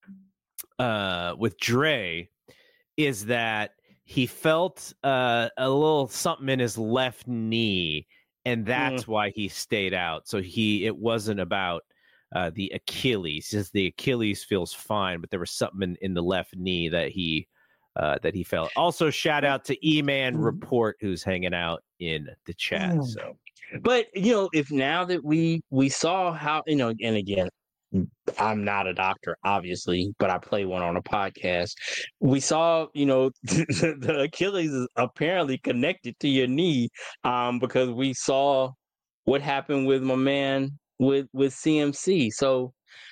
Dre is that he felt a little something in his left knee, and that's why he stayed out. So it wasn't about the Achilles. He says the Achilles feels fine, but there was something in the left knee that he felt. Also, shout out to E-Man Report, who's hanging out in the chat. So, but if now that we saw how, and again, I'm not a doctor, obviously, but I play one on a podcast. We saw, the Achilles is apparently connected to your knee, because we saw what happened with my man with CMC. So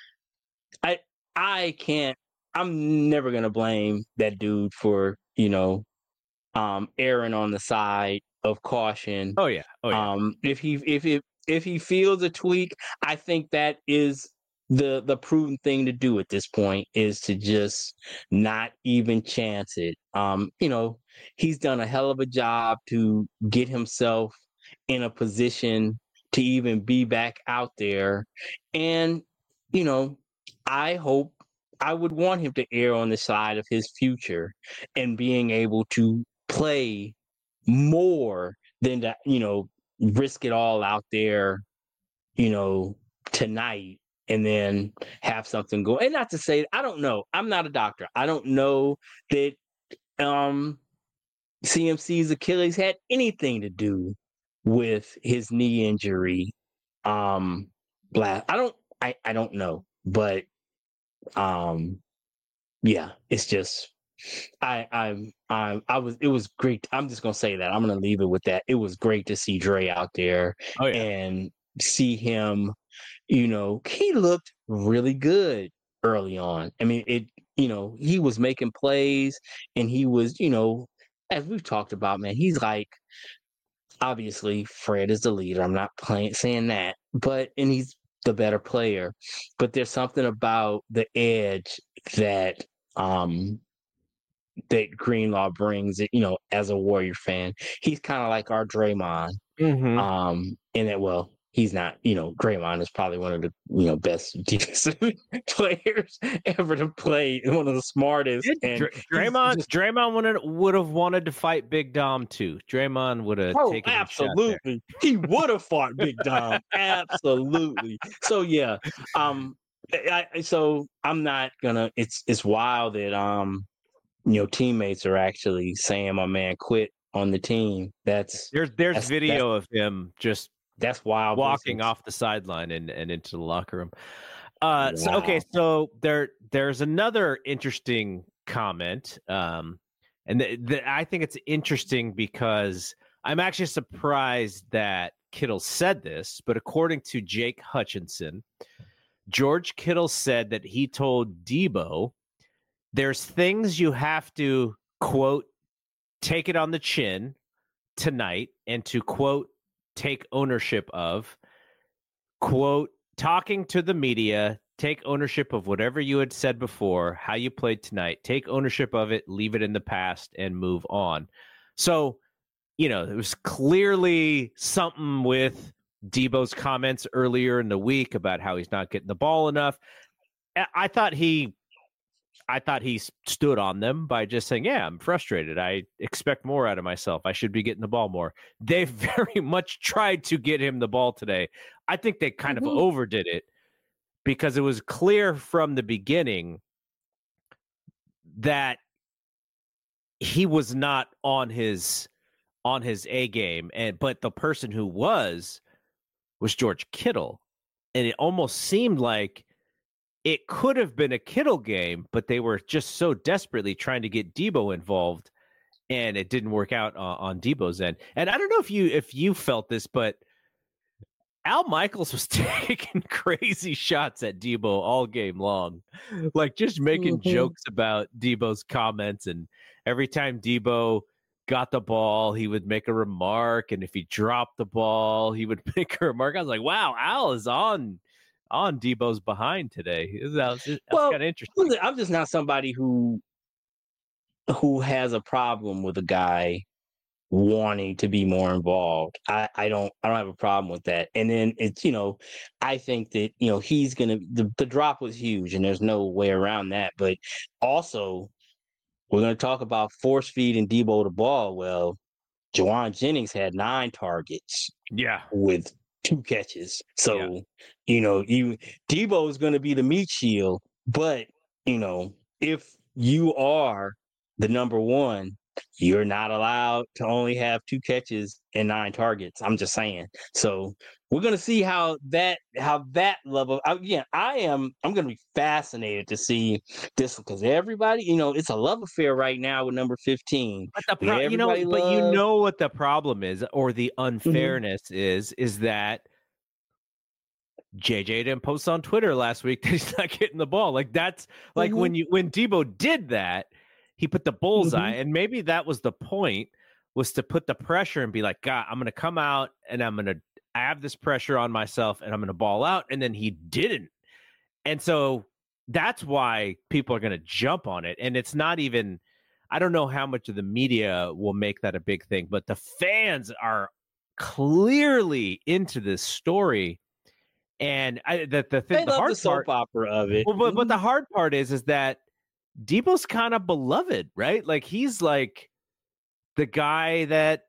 I'm never gonna blame that dude for erring on the side of caution. Oh yeah. If he feels a tweak, I think that is the prudent thing to do at this point, is to just not even chance it. He's done a hell of a job to get himself in a position to even be back out there. And, I would want him to err on the side of his future and being able to play more than to, risk it all out there, tonight, and then have something go. And not to say, I don't know. I'm not a doctor. I don't know that CMC's Achilles had anything to do with his knee injury. I don't know. But yeah, it's just it was great. I'm just gonna say that. I'm gonna leave it with that. It was great to see Dre out there and see him. He looked really good early on. I mean, he was making plays, and he was, as we've talked about, man, he's like, obviously Fred is the leader. I'm not saying that, and he's the better player, but there's something about the edge that Greenlaw brings, as a Warrior fan. He's kind of like our Draymond. In that, he's not, Draymond is probably one of the, best defensive players ever to play, one of the smartest. And Draymond would have wanted to fight Big Dom too. Draymond would have taken absolutely. A shot there. He would have fought Big Dom. Absolutely. So yeah. So I'm not gonna. It's wild that teammates are actually saying my man quit on the team. There's video of him just. That's wild. Walking off the sideline and into the locker room. Wow. So there's another interesting comment, and I think it's interesting because I'm actually surprised that Kittle said this, but according to Jake Hutchinson, George Kittle said that he told Debo, "There's things you have to quote take it on the chin tonight, and to quote." Take ownership of, quote, talking to the media, take ownership of whatever you had said before, how you played tonight, take ownership of it, leave it in the past, and move on. So, it was clearly something with Debo's comments earlier in the week about how he's not getting the ball enough. I thought he stood on them by just saying, yeah, I'm frustrated. I expect more out of myself. I should be getting the ball more. They very much tried to get him the ball today. I think they kind of overdid it because it was clear from the beginning that he was not on his A game. But the person who was George Kittle. And it almost seemed like it could have been a Kittle game, but they were just so desperately trying to get Debo involved, and it didn't work out on Debo's end. And I don't know if you felt this, but Al Michaels was taking crazy shots at Debo all game long, like just making jokes about Debo's comments. And every time Debo got the ball, he would make a remark. And if he dropped the ball, he would make a remark. I was like, wow, Al is on Debo's behind today. That's kind of interesting. I'm just not somebody who has a problem with a guy wanting to be more involved. I don't have a problem with that. And then it's, I think that, he's going to, the drop was huge and there's no way around that. But also we're going to talk about force feeding Debo the ball. Well, Jauan Jennings had 9 targets. Yeah. With 2 catches. So, Debo is going to be the meat shield, but, if you are the number one, you're not allowed to only have 2 catches and 9 targets. I'm just saying. So we're going to see how that level. Again, I'm going to be fascinated to see this because everybody, it's a love affair right now with number 15. But you know what the problem is, or the unfairness is that JJ didn't post on Twitter last week that he's not getting the ball. Like that's like when Debo did that. He put the bullseye, and maybe that was the point, was to put the pressure and be like, God, I'm going to come out and I'm going to have this pressure on myself and I'm going to ball out. And then he didn't. And so that's why people are going to jump on it. And it's not even, I don't know how much of the media will make that a big thing, but the fans are clearly into this story. And the hard soap opera of it. Well, but the hard part is that Debo's kind of beloved, right? Like he's like the guy that,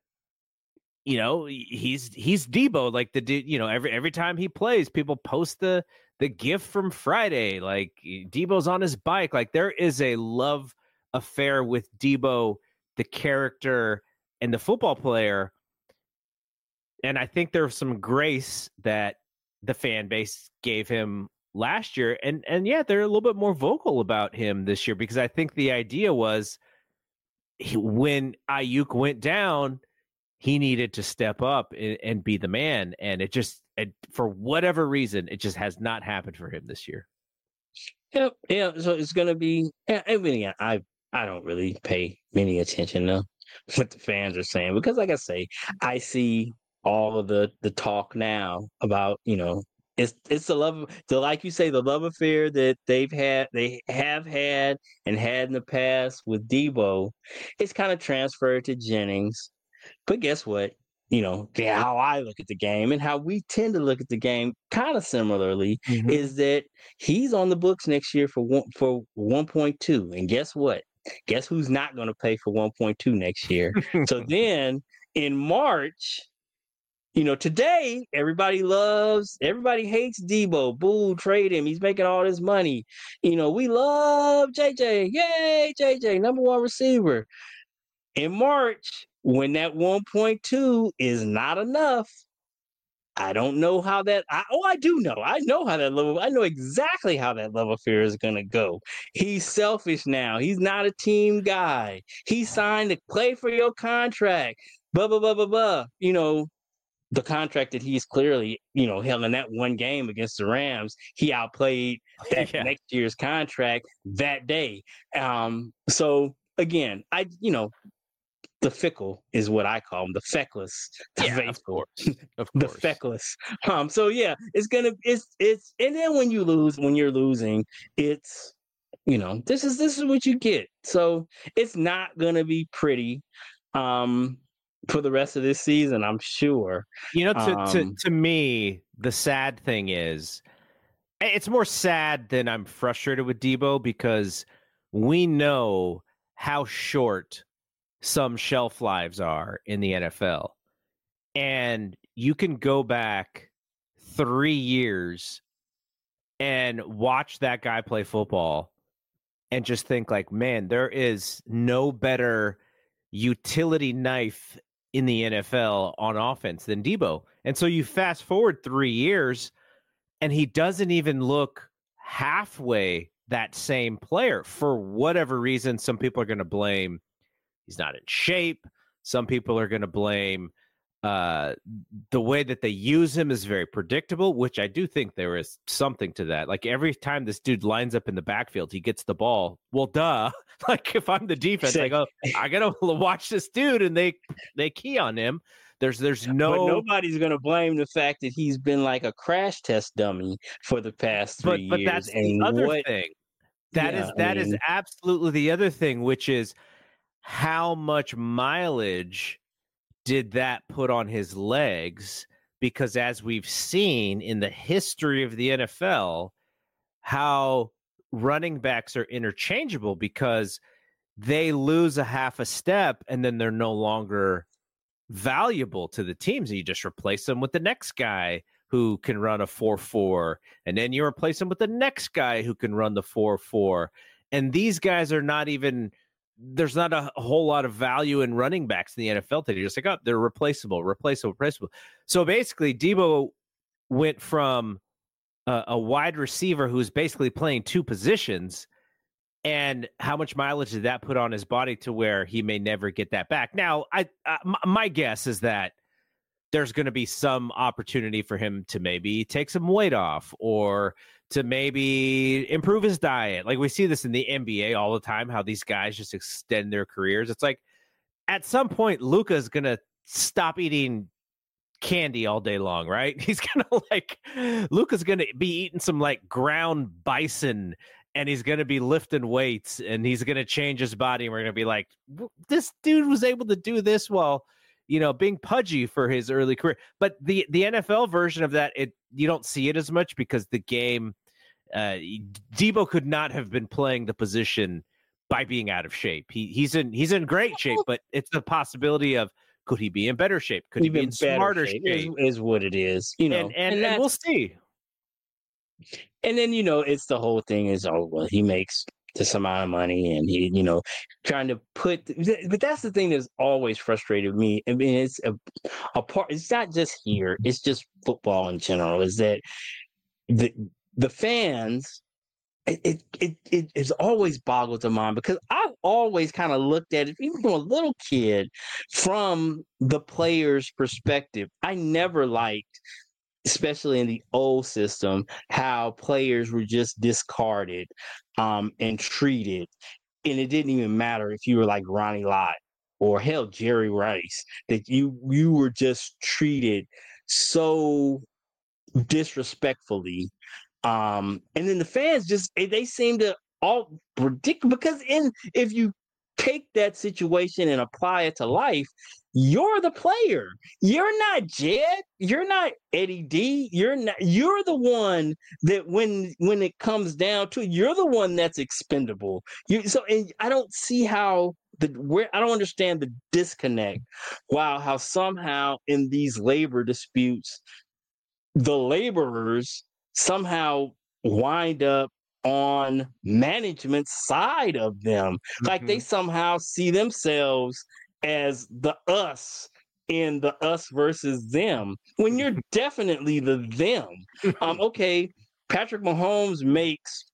he's Debo. Like every time he plays, people post the GIF from Friday. Like Debo's on his bike. Like there is a love affair with Debo, the character and the football player. And I think there's some grace that the fan base gave him last year, and yeah, they're a little bit more vocal about him this year because I think the idea was when Ayuk went down, he needed to step up and be the man, and for whatever reason, it just has not happened for him this year. Yeah. So it's gonna be. I mean, I don't really pay any attention to what the fans are saying because, like I say, I see all of the talk now about It's the love, like you say, the love affair that they have had and had in the past with Debo. It's kind of transferred to Jennings, but guess what? How I look at the game and how we tend to look at the game, kind of similarly, is that he's on the books next year for 1.2, and guess what? Guess who's not going to pay for 1.2 next year? So then in March. Today, everybody hates Debo. Boo, trade him. He's making all this money. We love JJ. Yay, JJ, number 1 receiver. In March, when that 1.2 is not enough, I don't know how that. I do know. I know how that level. I know exactly how that love affair is going to go. He's selfish now. He's not a team guy. He signed to play for your contract. Blah, blah, blah, blah, blah. The contract that he's clearly, held in that one game against the Rams, he outplayed that next year's contract that day. So again, the fickle is what I call them, the feckless. Of course. The feckless. So yeah, it's and then when you're losing, it's this is what you get. So it's not gonna be pretty. For the rest of this season, I'm sure. To me, the sad thing is, it's more sad than I'm frustrated with Debo because we know how short some shelf lives are in the NFL. And you can go back 3 years and watch that guy play football and just think like, man, there is no better utility knife in the NFL on offense than Debo. And so you fast forward 3 years and he doesn't even look halfway that same player for whatever reason. Some people are going to blame he's not in shape. Some people are going to blame the way that they use him is very predictable, which I do think there is something to that. Like every time this dude lines up in the backfield, he gets the ball. Well, duh. Like if I'm the defense, I go, I gotta watch this dude, and they key on him. There's no. But nobody's gonna blame the fact that he's been like a crash test dummy for the past 3 years. But that's the other thing. That is absolutely the other thing, which is how much mileage did that put on his legs? Because as we've seen in the history of the NFL, how running backs are interchangeable because they lose a half a step and then they're no longer valuable to the teams. And you just replace them with the next guy who can run a 4.4, and then you replace them with the next guy who can run the 4.4. And these guys are not even, there's not a whole lot of value in running backs in the NFL today. You're just like, oh, they're replaceable. So basically, Deebo went from a wide receiver who's basically playing two positions, and how much mileage did that put on his body to where he may never get that back? Now, my guess is that there's going to be some opportunity for him to maybe take some weight off or to maybe improve his diet. Like we see this in the NBA all the time, how these guys just extend their careers. It's like at some point, Luka's going to stop eating candy all day long, right? He's going to Luka's going to be eating some like ground bison, and he's going to be lifting weights, and he's going to change his body. And we're going to be like, this dude was able to do this while, being pudgy for his early career. But the NFL version of that, you don't see it as much because the game, Deebo could not have been playing the position by being out of shape. He's in great shape, but it's the possibility of, could he be in better shape? Could he be in smarter shape? Is what it is, and we'll see. And then, it's the whole thing is, he makes this amount of money and he, trying to but that's the thing that's always frustrated me. I mean, it's a part, it's not just here, it's just football in general, is that the fans, it is always boggled the mind, because I've always kind of looked at it, even from a little kid, from the player's perspective. I never liked, especially in the old system, how players were just discarded and treated. And it didn't even matter if you were like Ronnie Lott or hell, Jerry Rice, that you were just treated so disrespectfully. And then the fans they seem to all predict, because if you take that situation and apply it to life, you're the player. You're not Jed. You're not Eddie D. You're the one that when it comes down to it, you're the one that's expendable. And I don't see how I don't understand the disconnect. Wow, how somehow in these labor disputes, the laborers somehow wind up on management's side of them. Mm-hmm. Like they somehow see themselves as the us in the us versus them, when you're definitely the them. Okay, Patrick Mahomes makes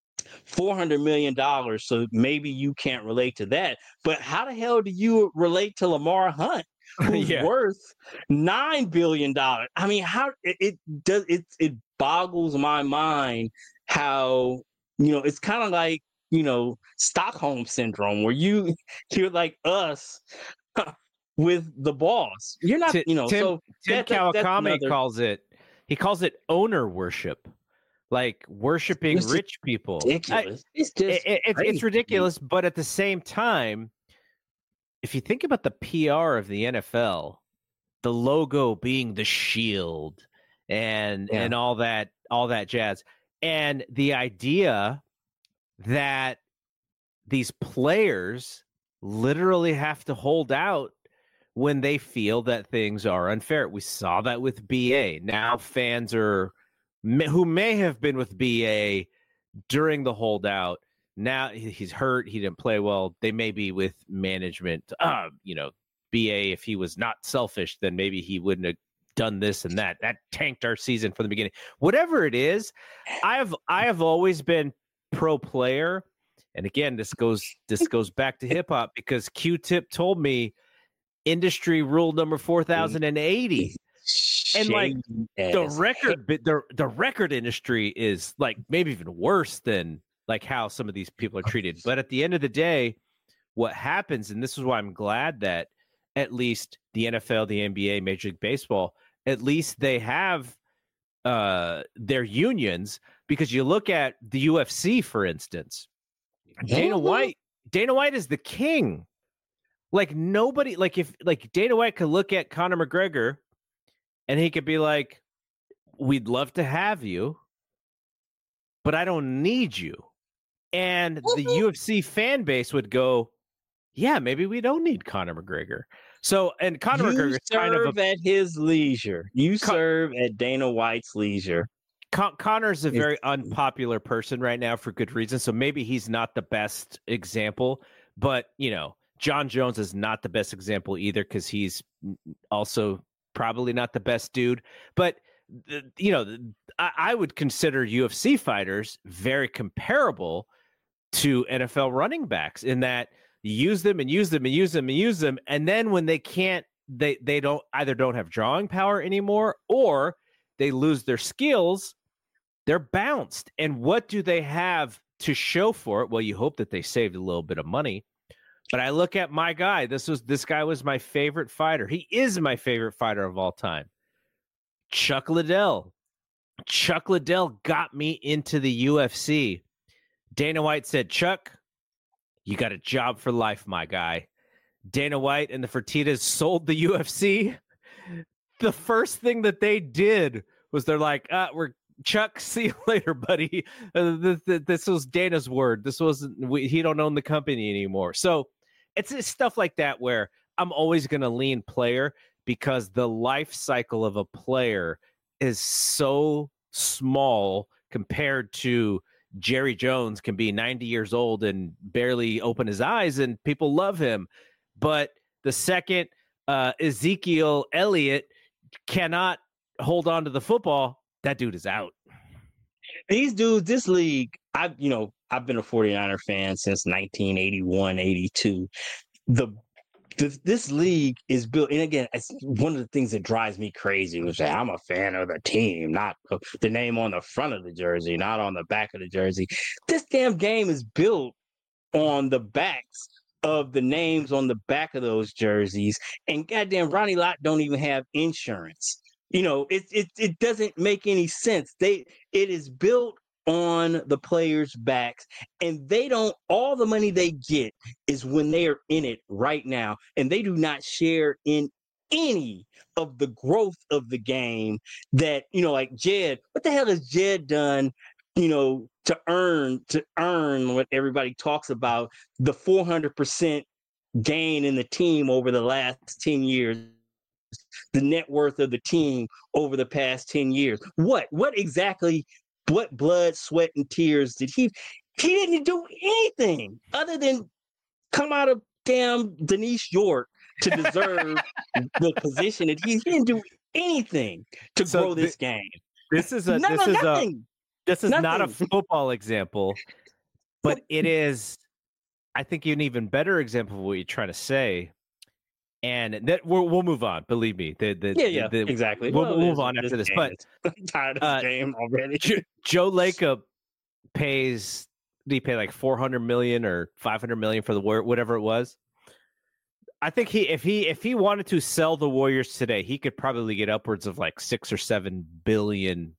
$400 million, so maybe you can't relate to that. But how the hell do you relate to Lamar Hunt, who's worth $9 billion? I mean, how it boggles my mind how, it's kind of like, Stockholm syndrome, where you're like us with the boss. You're not, Tim Kawakami calls it owner worship, like worshiping rich people. Ridiculous. It's ridiculous, but at the same time, if you think about the PR of the NFL, the logo being the shield and all that jazz, and the idea that these players literally have to hold out when they feel that things are unfair. We saw that with BA. Now fans who may have been with BA during the holdout, now he's hurt, he didn't play well, they may be with management. BA, if he was not selfish, then maybe he wouldn't have done this and that. That tanked our season from the beginning. Whatever it is, I have always been pro player. And again, this goes back to hip hop, because Q-Tip told me industry rule number 4080. And like the record industry is like maybe even worse than like how some of these people are treated. But at the end of the day, what happens, and this is why I'm glad that at least the NFL, the NBA, Major League Baseball, at least they have their unions, because you look at the UFC, for instance, Dana White is the king. Like nobody, like if like Dana White could look at Conor McGregor and he could be like, we'd love to have you, but I don't need you. And the UFC fan base would go, yeah, maybe we don't need Conor McGregor. So, and Conor McGregor is kind of at his leisure. You serve at Dana White's leisure. Conor's a very unpopular person right now for good reason. So maybe he's not the best example, but you know, John Jones is not the best example either, because he's also probably not the best dude. But you know, I would consider UFC fighters very comparable to NFL running backs in that you use them and use them and use them and use them, and then when they can't, they don't have drawing power anymore, or they lose their skills, they're bounced. And what do they have to show for it? Well, you hope that they saved a little bit of money. But I look at my guy. This guy was my favorite fighter. He is my favorite fighter of all time. Chuck Liddell. Chuck Liddell got me into the UFC. Dana White said, Chuck, you got a job for life, my guy. Dana White and the Fertittas sold the UFC. The first thing that they did was they're like, we're Chuck, see you later, buddy. This was Dana's word. This wasn't, he don't own the company anymore. So it's stuff like that where I'm always going to lean player, because the life cycle of a player is so small compared to Jerry Jones can be 90 years old and barely open his eyes and people love him. But the second Ezekiel Elliott cannot hold on to the football, that dude is out. These dudes, this league, I've been a 49er fan since 1981, 82. This league is built, and again, it's one of the things that drives me crazy, which I'm a fan of the team, not the name on the front of the jersey, not on the back of the jersey. This damn game is built on the backs of the names on the back of those jerseys, and goddamn Ronnie Lott don't even have insurance. You know, it doesn't make any sense. It is built on the players' backs, and all the money they get is when they are in it right now, and they do not share in any of the growth of the game that, you know, like Jed, what the hell has Jed done, you know, to earn what everybody talks about, the 400% gain in the team over the last 10 years, the net worth of the team over the past 10 years. What blood, sweat, and tears did he didn't do anything other than come out of damn Denise York to deserve the position that he didn't do anything to grow this game. This is not a football example, but it is, I think, an even better example of what you're trying to say. And that we'll move on. Believe me. Exactly. We'll move on after this. But I'm tired of this game already. Joe Lacob pays. Did he pay like $400 million or $500 million for the whatever it was? I think if he wanted to sell the Warriors today, he could probably get upwards of like $6 or $7 billion.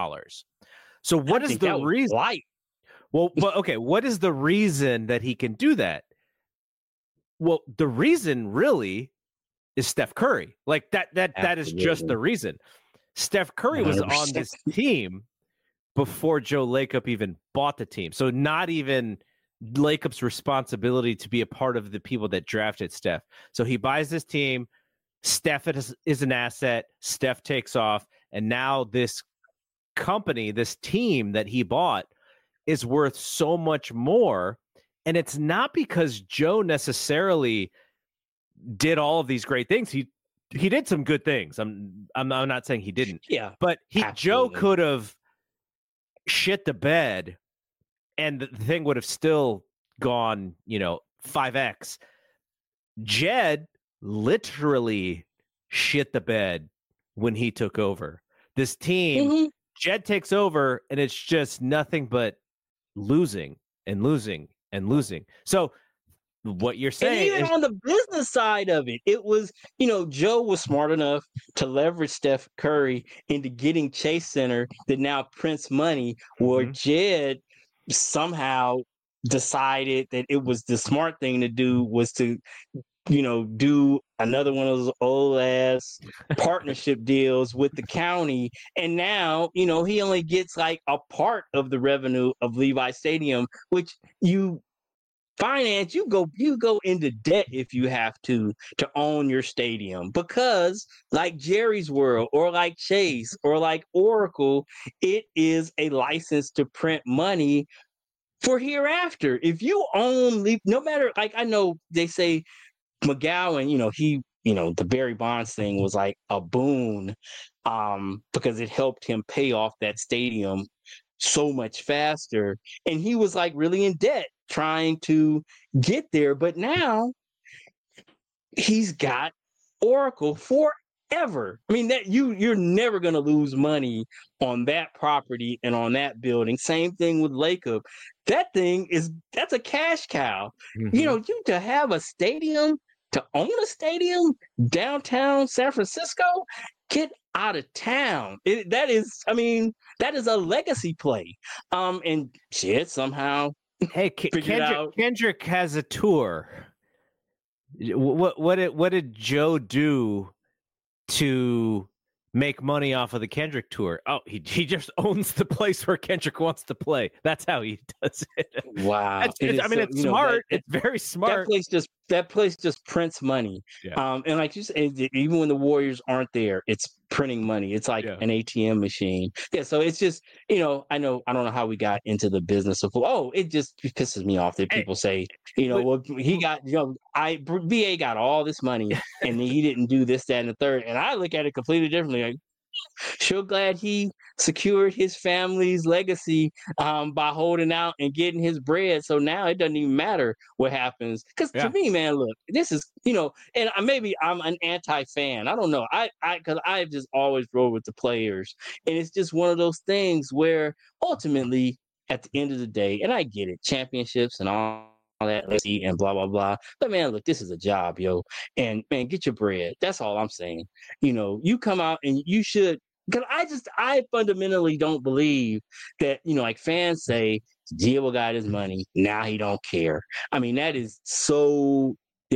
So what is the reason? Well, but okay, what is the reason that he can do that? Well, the reason really is Steph Curry. Like that is just the reason. Steph Curry was 100%. On this team before Joe Lacob even bought the team. So not even Lacob's responsibility to be a part of the people that drafted Steph. So he buys this team. Steph is an asset. Steph takes off. And now this company, this team that he bought is worth so much more. And it's not because Joe necessarily did all of these great things. He did some good things. I'm not saying he didn't. Yeah, but Joe could have shit the bed, and the thing would have still gone, 5x. Jed literally shit the bed when he took over. This team, Jed takes over, and it's just nothing but losing and losing and losing. So what you're saying, and even on the business side of it, it was, Joe was smart enough to leverage Steph Curry into getting Chase Center that now prints money, where Jed somehow decided that it was the smart thing to do was to do another one of those old ass partnership deals with the county. And now, he only gets like a part of the revenue of Levi Stadium, which you finance, you go into debt if you have to own your stadium, because like Jerry's World or like Chase or like Oracle, it is a license to print money for hereafter. If you own, no matter, like, I know they say McGowan, the Barry Bonds thing was like a boon, because it helped him pay off that stadium so much faster. And he was like really in debt trying to get there. But now he's got Oracle forever. I mean, that you're never going to lose money on that property and on that building. Same thing with Lacob. That's a cash cow. You to have a stadium, to own a stadium downtown San Francisco, get out of town. That is a legacy play. And shit, somehow. Hey, Kendrick has a tour. What did Joe do to make money off of the Kendrick tour? Oh, he just owns the place where Kendrick wants to play. That's how he does it. Wow. It's smart. It's very smart. That place just prints money. Yeah. And like you said, even when the Warriors aren't there, it's printing money. It's like an ATM machine. Yeah. So it's just, I don't know how we got into the business of, it just pisses me off that people say, well, he got, BA got all this money and he didn't do this, that, and the third. And I look at it completely differently. Like, sure glad he secured his family's legacy by holding out and getting his bread. So now it doesn't even matter what happens. Because to me, man, look, this is, and maybe I'm an anti-fan. I don't know. Because I've just always rolled with the players. And it's just one of those things where ultimately, at the end of the day, and I get it, championships and all that and blah blah blah, but man, look, this is a job, yo, and man, get your bread. That's all I'm saying. You come out and you should, because I fundamentally don't believe that, like fans say, Gio got his money, now he don't care. I mean, that is so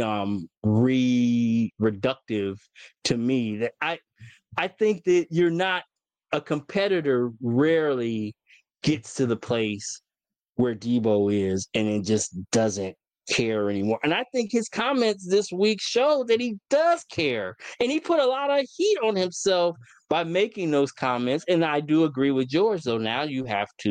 reductive to me, that I think that you're not a competitor rarely gets to the place where Debo is and it just doesn't care anymore. And I think his comments this week show that he does care. And he put a lot of heat on himself by making those comments. And I do agree with George, though. Now you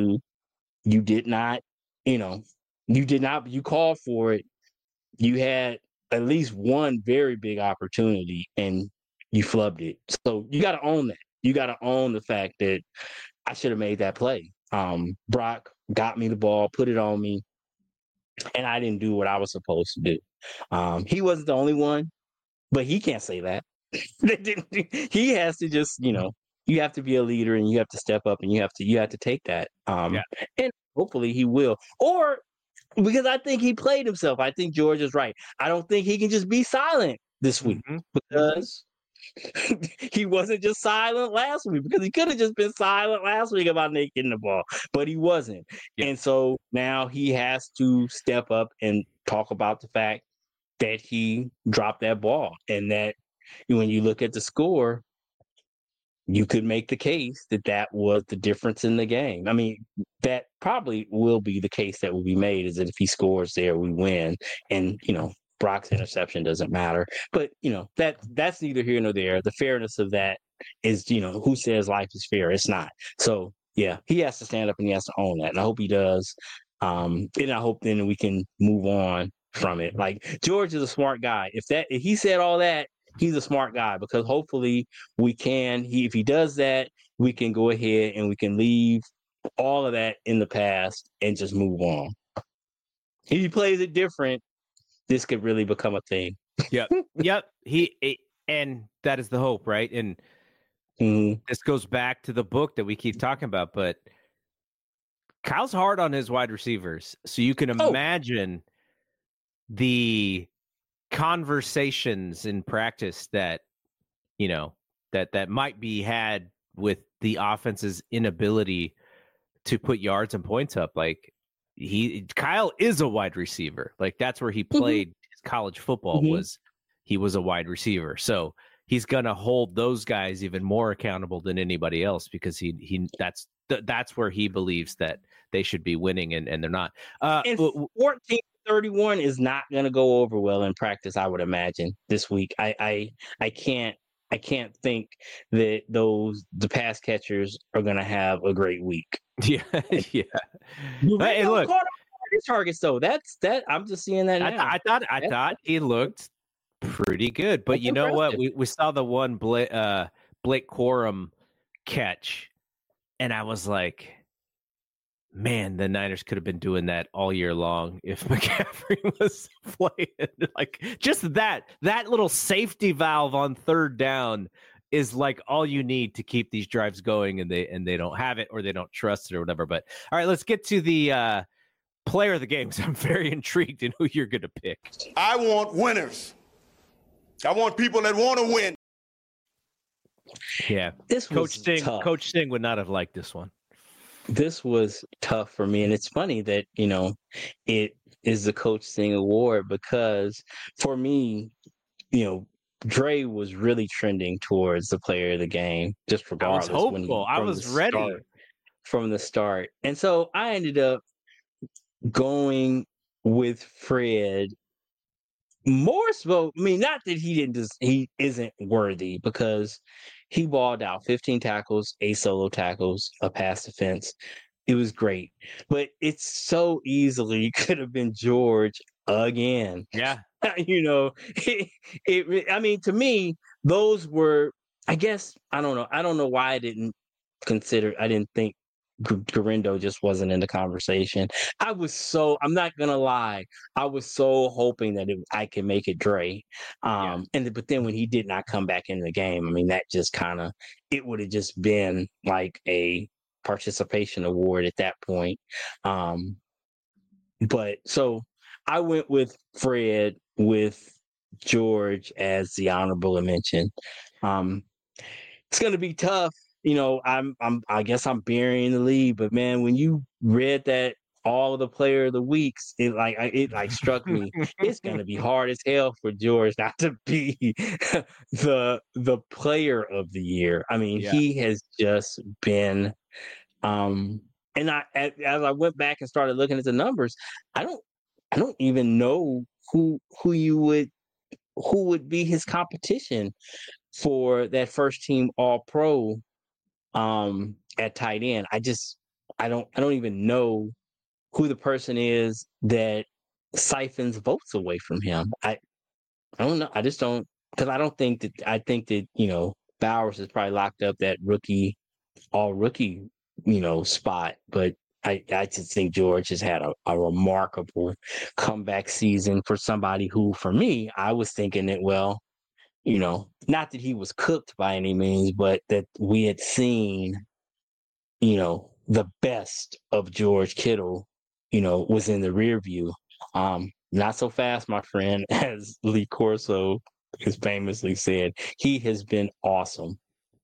called for it. You had at least one very big opportunity and you flubbed it. So you got to own that. You got to own the fact that I should have made that play. Brock got me the ball, put it on me, and I didn't do what I was supposed to do. He wasn't the only one, but he can't say that. He has to just, you have to be a leader and you have to step up and you have to take that. And hopefully he will. Or because I think he played himself. I think George is right. I don't think he can just be silent this week because he wasn't just silent last week, because he could have just been silent last week about Nate getting the ball, but he wasn't. Yeah. And so now he has to step up and talk about the fact that he dropped that ball, and that when you look at the score, you could make the case that was the difference in the game. I mean, that probably will be the case that will be made, is that if he scores there, we win. And, Brock's interception doesn't matter, but that's neither here nor there. The fairness of that is, who says life is fair? It's not. So yeah, he has to stand up and he has to own that, and I hope he does. And I hope then we can move on from it. Like, George is a smart guy. If he said all that, he's a smart guy, because hopefully we can. If he does that, we can go ahead and we can leave all of that in the past and just move on. If he plays it different, this could really become a thing. Yep. And that is the hope, right? And this goes back to the book that we keep talking about, but Kyle's hard on his wide receivers. So you can imagine the conversations in practice that, that might be had with the offense's inability to put yards and points up. Like Kyle is a wide receiver. Like that's where he played his college football he was a wide receiver. So he's going to hold those guys even more accountable than anybody else because that's where he believes that they should be winning and they're not. And 14-31 is not going to go over well in practice, I would imagine, this week. I can't think that the pass catchers are going to have a great week. Yeah. Hey, look, his targets though. I'm just seeing that now. I thought he looked pretty good, but you know what? We saw the one Blake Corum catch, and I was like, man, the Niners could have been doing that all year long if McCaffrey was playing. Like just that little safety valve on third down is like all you need to keep these drives going, and they don't have it or they don't trust it or whatever. But all right, let's get to the player of the game. So I'm very intrigued in who you're going to pick. I want winners. I want people that want to win. Yeah, Coach Singh would not have liked this one. This was tough for me, and it's funny that it is the Coach Singh Award because for me, Dre was really trending towards the player of the game. Just regardless, I was hopeful. I was ready from the start, and so I ended up going with Fred. More so, not that he isn't worthy because he balled out 15 tackles, 8 solo tackles, a pass defense. It was great, but it so easily could have been George again. Yeah. To me, those were, I guess, I don't know. I don't know why I didn't think Garindo just wasn't in the conversation. I'm not gonna lie, I was so hoping that I could make it Dre. But then when he did not come back in the game, that just it would have just been like a participation award at that point. But so I went with Fred with George as the honorable mention. It's gonna be tough. I guess I'm burying the lead, but man, when you read that all of the player of the weeks, it struck me. It's gonna be hard as hell for George not to be the player of the year. He has just been and as I went back and started looking at the numbers, I don't even know who would be his competition for that first team All-Pro at tight end. I don't even know who the person is that siphons votes away from him. I don't know. I just don't, because I think that Bowers has probably locked up that all rookie spot, but I just think George has had a remarkable comeback season for somebody who, for me, I was thinking that, not that he was cooked by any means, but that we had seen, the best of George Kittle, was in the rear view. Not so fast, my friend, as Lee Corso has famously said. He has been awesome.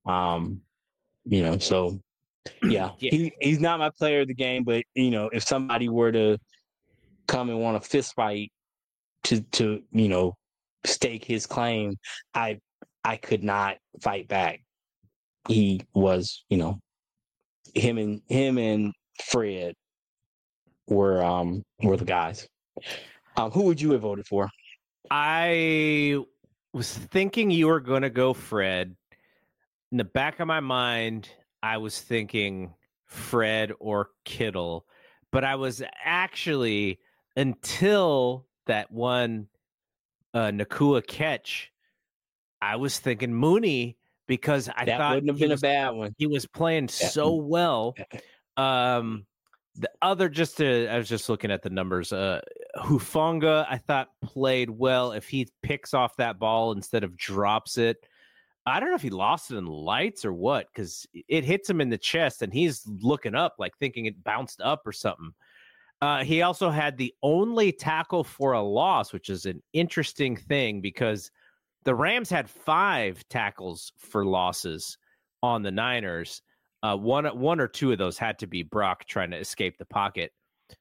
So yeah, he's not my player of the game, but if somebody were to come and want a fist fight to stake his claim, I could not fight back. He was, him and Fred were the guys. Who would you have voted for? I was thinking you were going to go Fred. In the back of my mind, I was thinking Fred or Kittle, but I was actually, until that one Nakua catch, I was thinking Mooney, because I thought wouldn't have been a bad one. He was playing so well. The other, I was just looking at the numbers. Hufanga, I thought, played well. If he picks off that ball instead of drops it, I don't know if he lost it in the lights or what, because it hits him in the chest and he's looking up like thinking it bounced up or something. He also had the only tackle for a loss, which is an interesting thing because the Rams had 5 tackles for losses on the Niners. One or two of those had to be Brock trying to escape the pocket.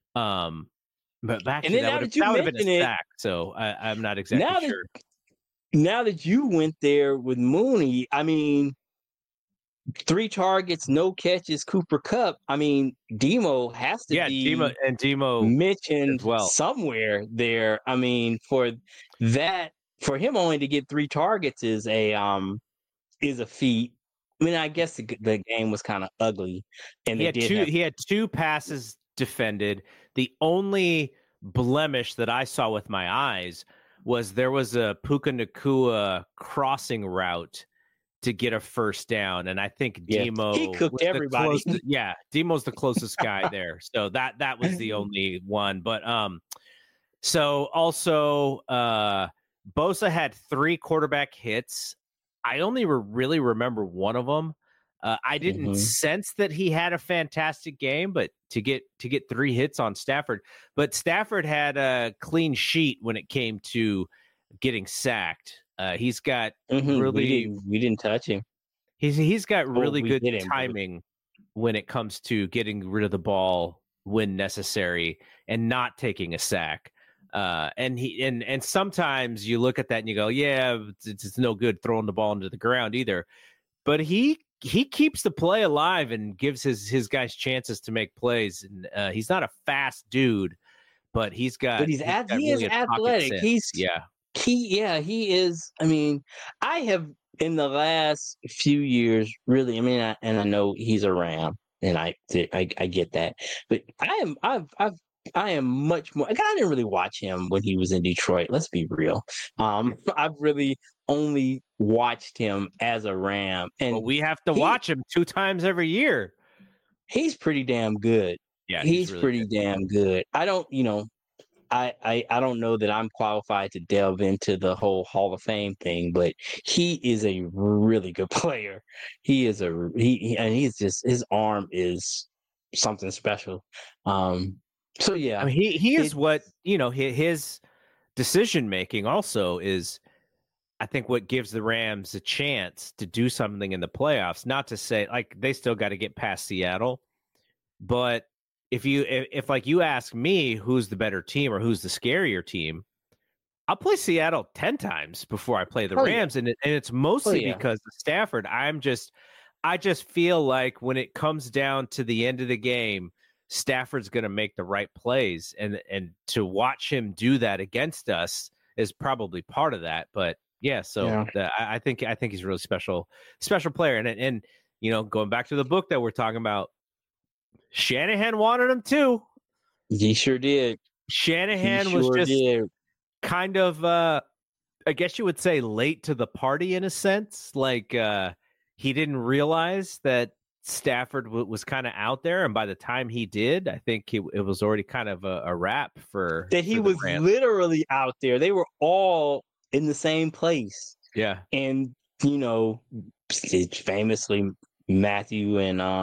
But actually, that would have been a sack. So I'm not exactly sure. Now that you went there with Mooney, I mean, 3 targets, no catches, Cooper Kupp. I mean, Demo has to be Demo mentioned as well somewhere there. I mean, for him only to get 3 targets is a feat. I mean, I guess the game was kind of ugly, and he had 2 passes defended. The only blemish that I saw with my eyes was there was a Puka Nacua crossing route to get a first down, and I think Demo he cooked everybody. Demo's the closest guy there, so that was the only one. But so also Bosa had 3 quarterback hits. I only really remember one of them. I didn't sense that he had a fantastic game, but to get 3 hits on Stafford. But Stafford had a clean sheet when it came to getting sacked. He's got really we didn't touch him. He's got really good timing when it comes to getting rid of the ball when necessary and not taking a sack. And sometimes you look at that and you go, yeah, it's no good throwing the ball into the ground either. But he keeps the play alive and gives his guys chances to make plays. And he's not a fast dude, but he is athletic. He is. I mean, I have in the last few years really. I mean, I know he's a Ram, and I get that, but I am much more. I didn't really watch him when he was in Detroit. Let's be real. I've really only watched him as a Ram, and we have to watch him 2 times every year. He's pretty damn good. Yeah, he's really pretty damn good. I don't know that I'm qualified to delve into the whole Hall of Fame thing, but he is a really good player. He's just, his arm is something special. So yeah, I mean, he is what, his decision making also is, I think, what gives the Rams a chance to do something in the playoffs. Not to say like they still got to get past Seattle, but if you ask me who's the better team or who's the scarier team, I'll play Seattle 10 times before I play the Rams, and it's mostly because of Stafford. I just feel like when it comes down to the end of the game, Stafford's going to make the right plays, and to watch him do that against us is probably part of that. But I think he's a really special player, and going back to the book that we're talking about, Shanahan wanted him too. He sure did. Shanahan was just kind of, I guess you would say, late to the party in a sense. Like he didn't realize that Stafford was kind of out there, and by the time he did, I think it was already kind of a wrap for that. He was literally out there. They were all in the same place. Yeah, and famously Matthew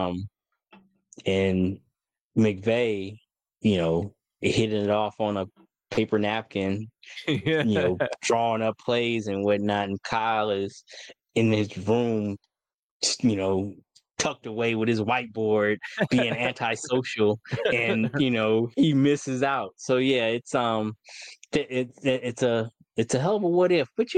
and McVay, hitting it off on a paper napkin, drawing up plays and whatnot. And Kyle is in his room, tucked away with his whiteboard, being antisocial, and he misses out. So yeah, it's a hell of a what if. But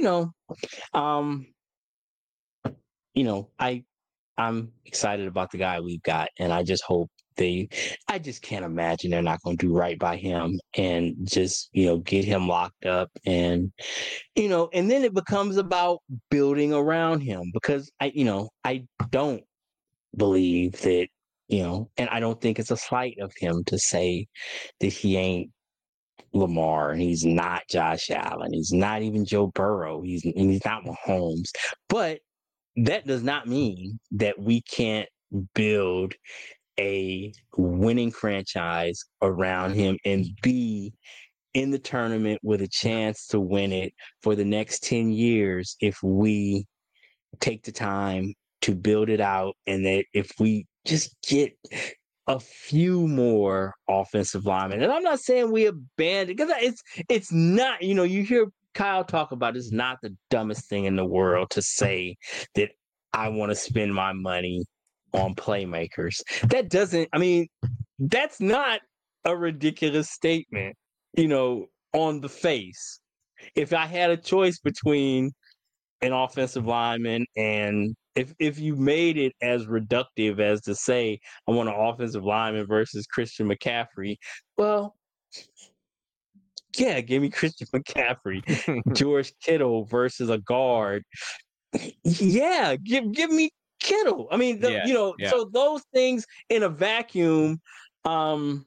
I'm excited about the guy we've got, and I just hope I just can't imagine they're not going to do right by him and just, get him locked up, and and then it becomes about building around him, because I don't believe that, and I don't think it's a slight of him to say that he ain't Lamar, and he's not Josh Allen, he's not even Joe Burrow, he's not Mahomes, but that does not mean that we can't build a winning franchise around him and be in the tournament with a chance to win it for the next 10 years if we take the time to build it out, and that if we just get a few more offensive linemen. And I'm not saying we abandon, because it's not, you hear Kyle talk about, it's not the dumbest thing in the world to say that I want to spend my money on playmakers. That's not a ridiculous statement, on the face. If I had a choice between an offensive lineman, and if you made it as reductive as to say, I want an offensive lineman versus Christian McCaffrey, well, yeah, give me Christian McCaffrey. George Kittle versus a guard. Yeah, give me Kittle. So those things in a vacuum, I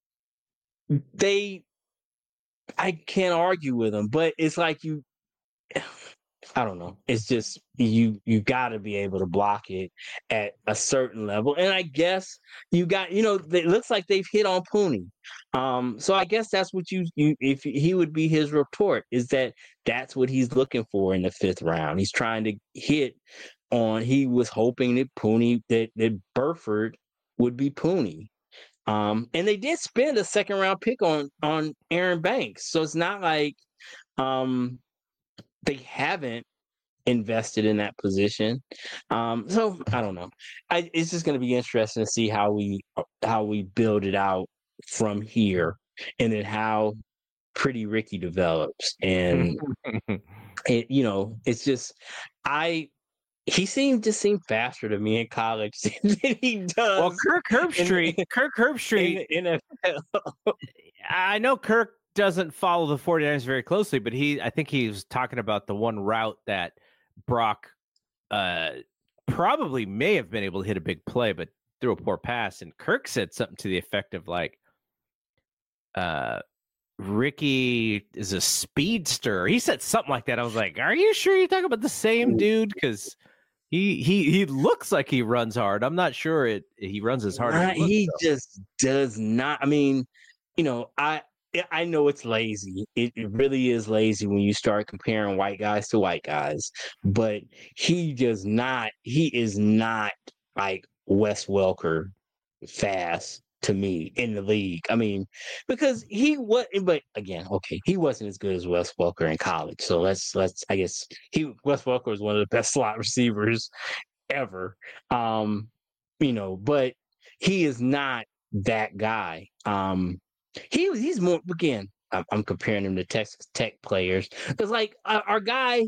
can't argue with them, but it's like I don't know. It's just you got to be able to block it at a certain level, and I guess you got. It looks like they've hit on Pooney. So I guess that's what if he would be his report, is that's what he's looking for in the 5th round. He's trying to hit on. He was hoping that that Burford would be Pooney. And they did spend a 2nd round pick on Aaron Banks, so it's not like they haven't invested in that position. So I don't know. It's just going to be interesting to see how we build it out from here, and then how Pretty Ricky develops. And it's just he just seemed faster to me in college than he does. Well, Kirk Herbstreit in NFL. I know Kirk doesn't follow the 49ers very closely, but I think he was talking about the one route that Brock probably may have been able to hit a big play, but threw a poor pass. And Kirk said something to the effect of like, Ricky is a speedster. He said something like that. I was like, are you sure you're talking about the same dude? Because he looks like he runs hard. I'm not sure he runs as hard as he just does not. I know it's lazy. It really is lazy when you start comparing white guys to white guys. But he is not like Wes Welker fast to me in the league. Because he was, but again, okay, he wasn't as good as Wes Welker in college. So let's I guess Wes Welker was one of the best slot receivers ever. But he is not that guy. He's more, again, I'm comparing him to Texas Tech players. Because like our guy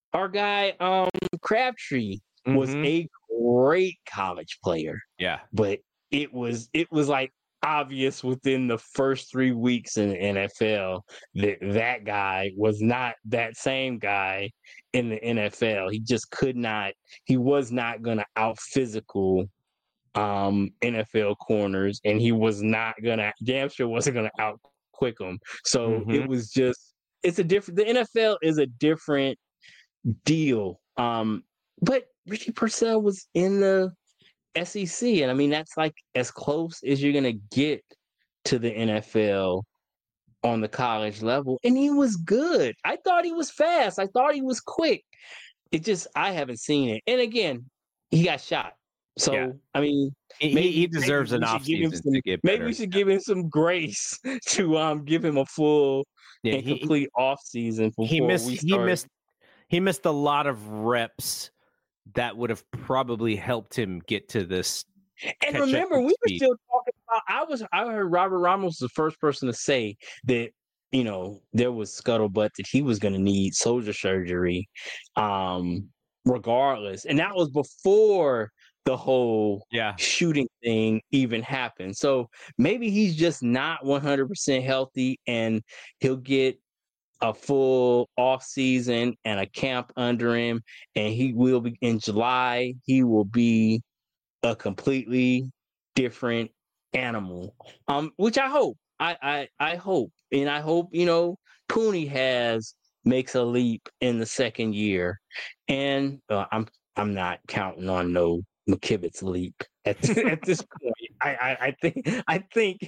Crabtree was a great college player. Yeah. But it was like obvious within the first 3 weeks in the NFL that guy was not that same guy in the NFL. He just he was not going to out physical NFL corners, and he was not damn sure wasn't gonna out quick them. So it was just, the NFL is a different deal. But Richie Purcell was in the SEC, and that's like as close as you're gonna get to the NFL on the college level, and he was good. I thought he was fast. I thought he was quick. I haven't seen it. And again, he got shot. So, yeah. He deserves an offseason to get better. Maybe we should give him some grace to give him a full and complete offseason before he missed a lot of reps that would have probably helped him get to this. And remember, we were still talking about, I heard Robert Ramos was the first person to say that, there was scuttlebutt that he was going to need shoulder surgery regardless. And that was before the whole shooting thing even happened. So maybe he's just not 100% healthy, and he'll get a full off season and a camp under him, and he will be in July. He will be a completely different animal. Which I hope. I hope, and I hope Pooney makes a leap in the 2nd year, and I'm not counting on no McKibbitz leap at this point. I think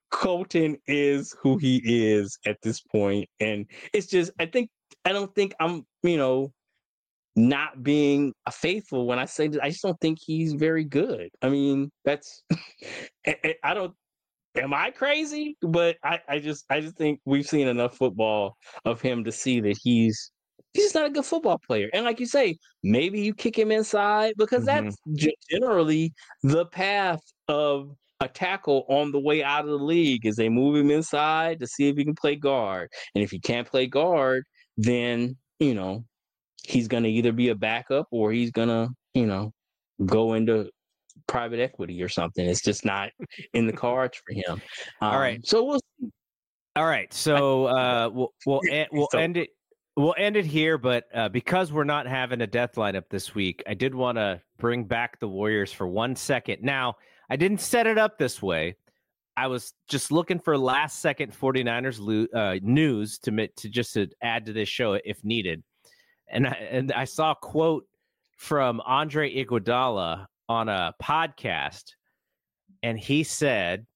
Colton is who he is at this point, and it's just I don't think I'm not being faithful when I say that. I just don't think he's very good. I mean, that's I don't. Am I crazy? But I just think we've seen enough football of him to see that he's just not a good football player. And like you say, maybe you kick him inside because that's generally the path of a tackle on the way out of the league is they move him inside to see if he can play guard. And if he can't play guard, then, he's going to either be a backup or he's going to, go into private equity or something. It's just not in the cards for him. All right. So we'll see. All right. So we'll end it. We'll end it here, but because we're not having a death lineup this week, I did want to bring back the Warriors for 1 second. Now, I didn't set it up this way. I was just looking for last second 49ers news to add to this show if needed. And I saw a quote from Andre Iguodala on a podcast, and he said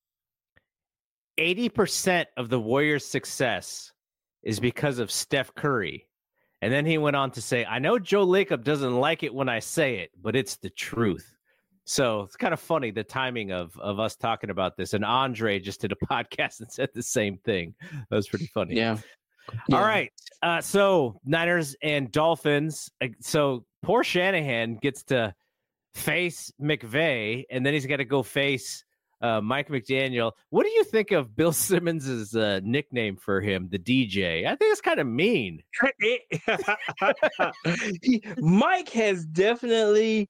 80% of the Warriors' success is because of Steph Curry. And then he went on to say, I know Joe Lacob doesn't like it when I say it, but it's the truth. So it's kind of funny, the timing of us talking about this. And Andre just did a podcast and said the same thing. That was pretty funny. Yeah. All right. So Niners and Dolphins. So poor Shanahan gets to face McVay, and then he's got to go face Mike McDaniel. What do you think of Bill Simmons' nickname for him, the DJ? I think it's kind of mean. Mike has definitely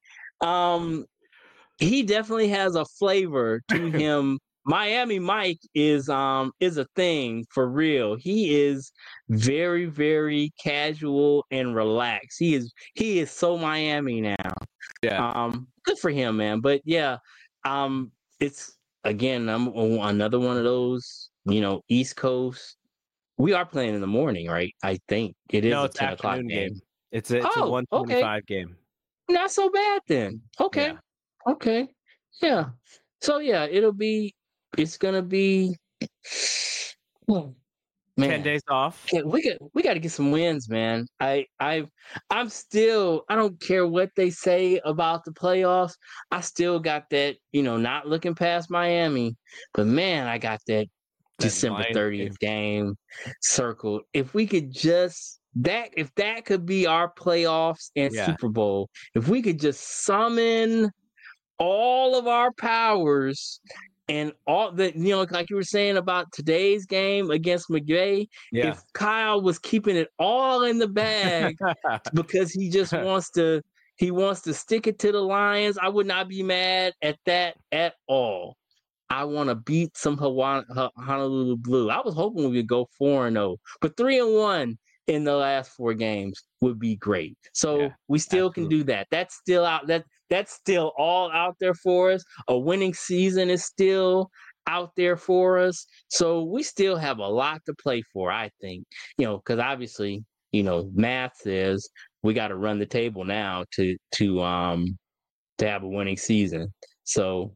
he definitely has a flavor to him. Miami Mike is a thing for real. He is very, very casual and relaxed. He is so Miami now. Yeah. Good for him, man. But yeah, it's again, I'm another one of those, East Coast. We are playing in the morning, right? I think it is. No, a it's 10 o'clock game. It's a 125 game. Not so bad then. Okay. Yeah. Okay. Yeah. So yeah, it's gonna be 10 days off. Yeah, we got to get some wins, man. I don't care what they say about the playoffs. I still got that, not looking past Miami. But man, I got that December 30th game circled. If we could just if that could be our playoffs and Super Bowl, if we could just summon all of our powers and all that, like you were saying about today's game against McVay, if Kyle was keeping it all in the bag because he just wants to stick it to the Lions, I would not be mad at that at all. I want to beat some Honolulu Blue. I was hoping we would go 4-0, but 3-1 in the last 4 games would be great. So we still can do that. That's still out. That's still all out there for us. A winning season is still out there for us. So we still have a lot to play for, I think. Because obviously, math says we got to run the table now to have a winning season. So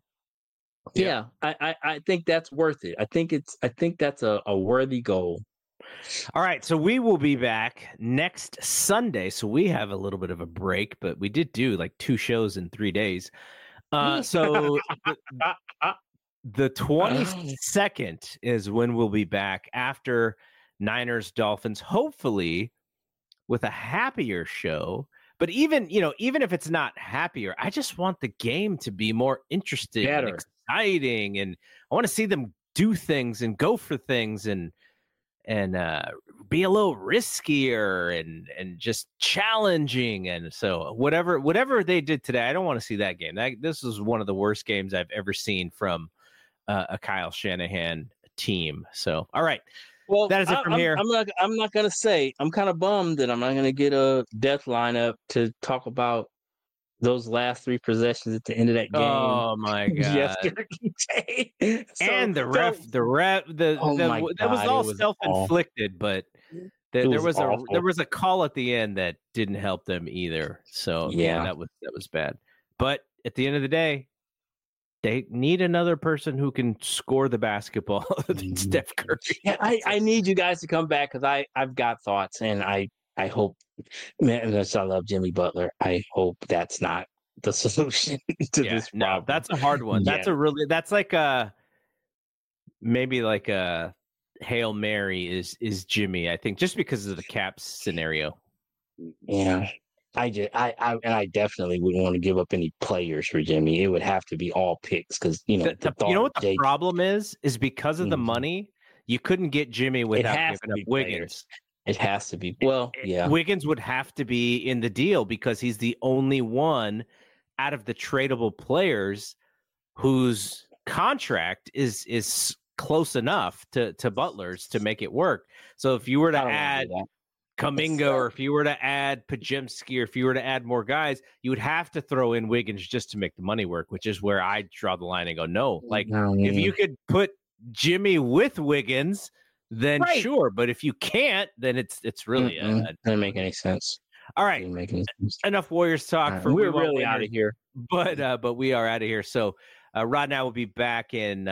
I think that's worth it. I think that's a worthy goal. All right, so we will be back next Sunday. So we have a little bit of a break, but we did do like 2 shows in 3 days. So the 22nd is when we'll be back after Niners Dolphins, hopefully with a happier show. But even if it's not happier, I just want the game to be more interesting and exciting, and I want to see them do things and go for things and be a little riskier and just challenging. And so whatever they did today, I don't want to see that game. This is one of the worst games I've ever seen from a Kyle Shanahan team. So, all right. Well, that is it from here. I'm not going to say, I'm kind of bummed that I'm not going to get a death lineup to talk about those last 3 possessions at the end of that game. Oh my god! Yesterday. And the ref, that was all self-inflicted, but there was a call at the end that didn't help them either. So that was bad. But at the end of the day, they need another person who can score the basketball than Steph Curry. Yeah, I need you guys to come back because I've got thoughts, and I hope, man, I love Jimmy Butler. I hope that's not the solution to this problem. No, that's a hard one. That's like maybe like a Hail Mary is Jimmy, I think, just because of the Caps scenario. Yeah. I definitely wouldn't want to give up any players for Jimmy. It would have to be all picks because you know what the problem is because of the money. You couldn't get Jimmy without giving up Wiggins. Players. It has to be. Well, yeah. Wiggins would have to be in the deal because he's the only one out of the tradable players whose contract is close enough to Butler's to make it work. So if you were to add Kuminga, or if you were to add Podziemski, or if you were to add more guys, you would have to throw in Wiggins just to make the money work, which is where I draw the line and go, no. Like, if you could put Jimmy with Wiggins, then sure. But if you can't, then it's really doesn't make any sense. All right, enough Warriors talk. For we're really out of here, but we are out of here. So Rod and I will be back in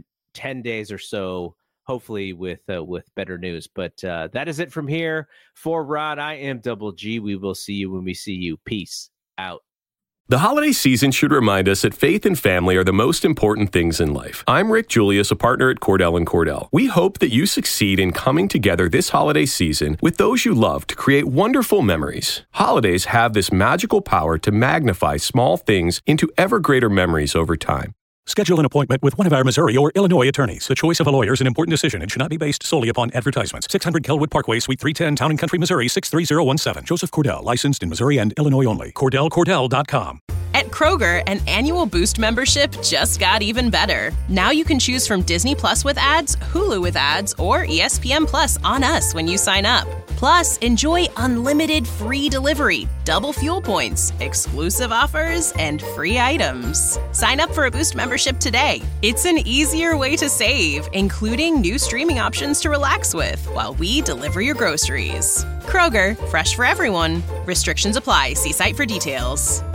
10 days or so. Hopefully with better news. But that is it from here. For Rod, I am Double G. We will see you when we see you. Peace out. The holiday season should remind us that faith and family are the most important things in life. I'm Rick Julius, a partner at Cordell & Cordell. We hope that you succeed in coming together this holiday season with those you love to create wonderful memories. Holidays have this magical power to magnify small things into ever greater memories over time. Schedule an appointment with one of our Missouri or Illinois attorneys. The choice of a lawyer is an important decision and should not be based solely upon advertisements. 600 Kelwood Parkway, Suite 310, Town and Country, Missouri, 63017. Joseph Cordell, licensed in Missouri and Illinois only. CordellCordell.com. At Kroger, an annual Boost membership just got even better. Now you can choose from Disney Plus with ads, Hulu with ads, or ESPN Plus on us when you sign up. Plus, enjoy unlimited free delivery, double fuel points, exclusive offers, and free items. Sign up for a Boost membership today. It's an easier way to save, including new streaming options to relax with while we deliver your groceries. Kroger, fresh for everyone. Restrictions apply. See site for details.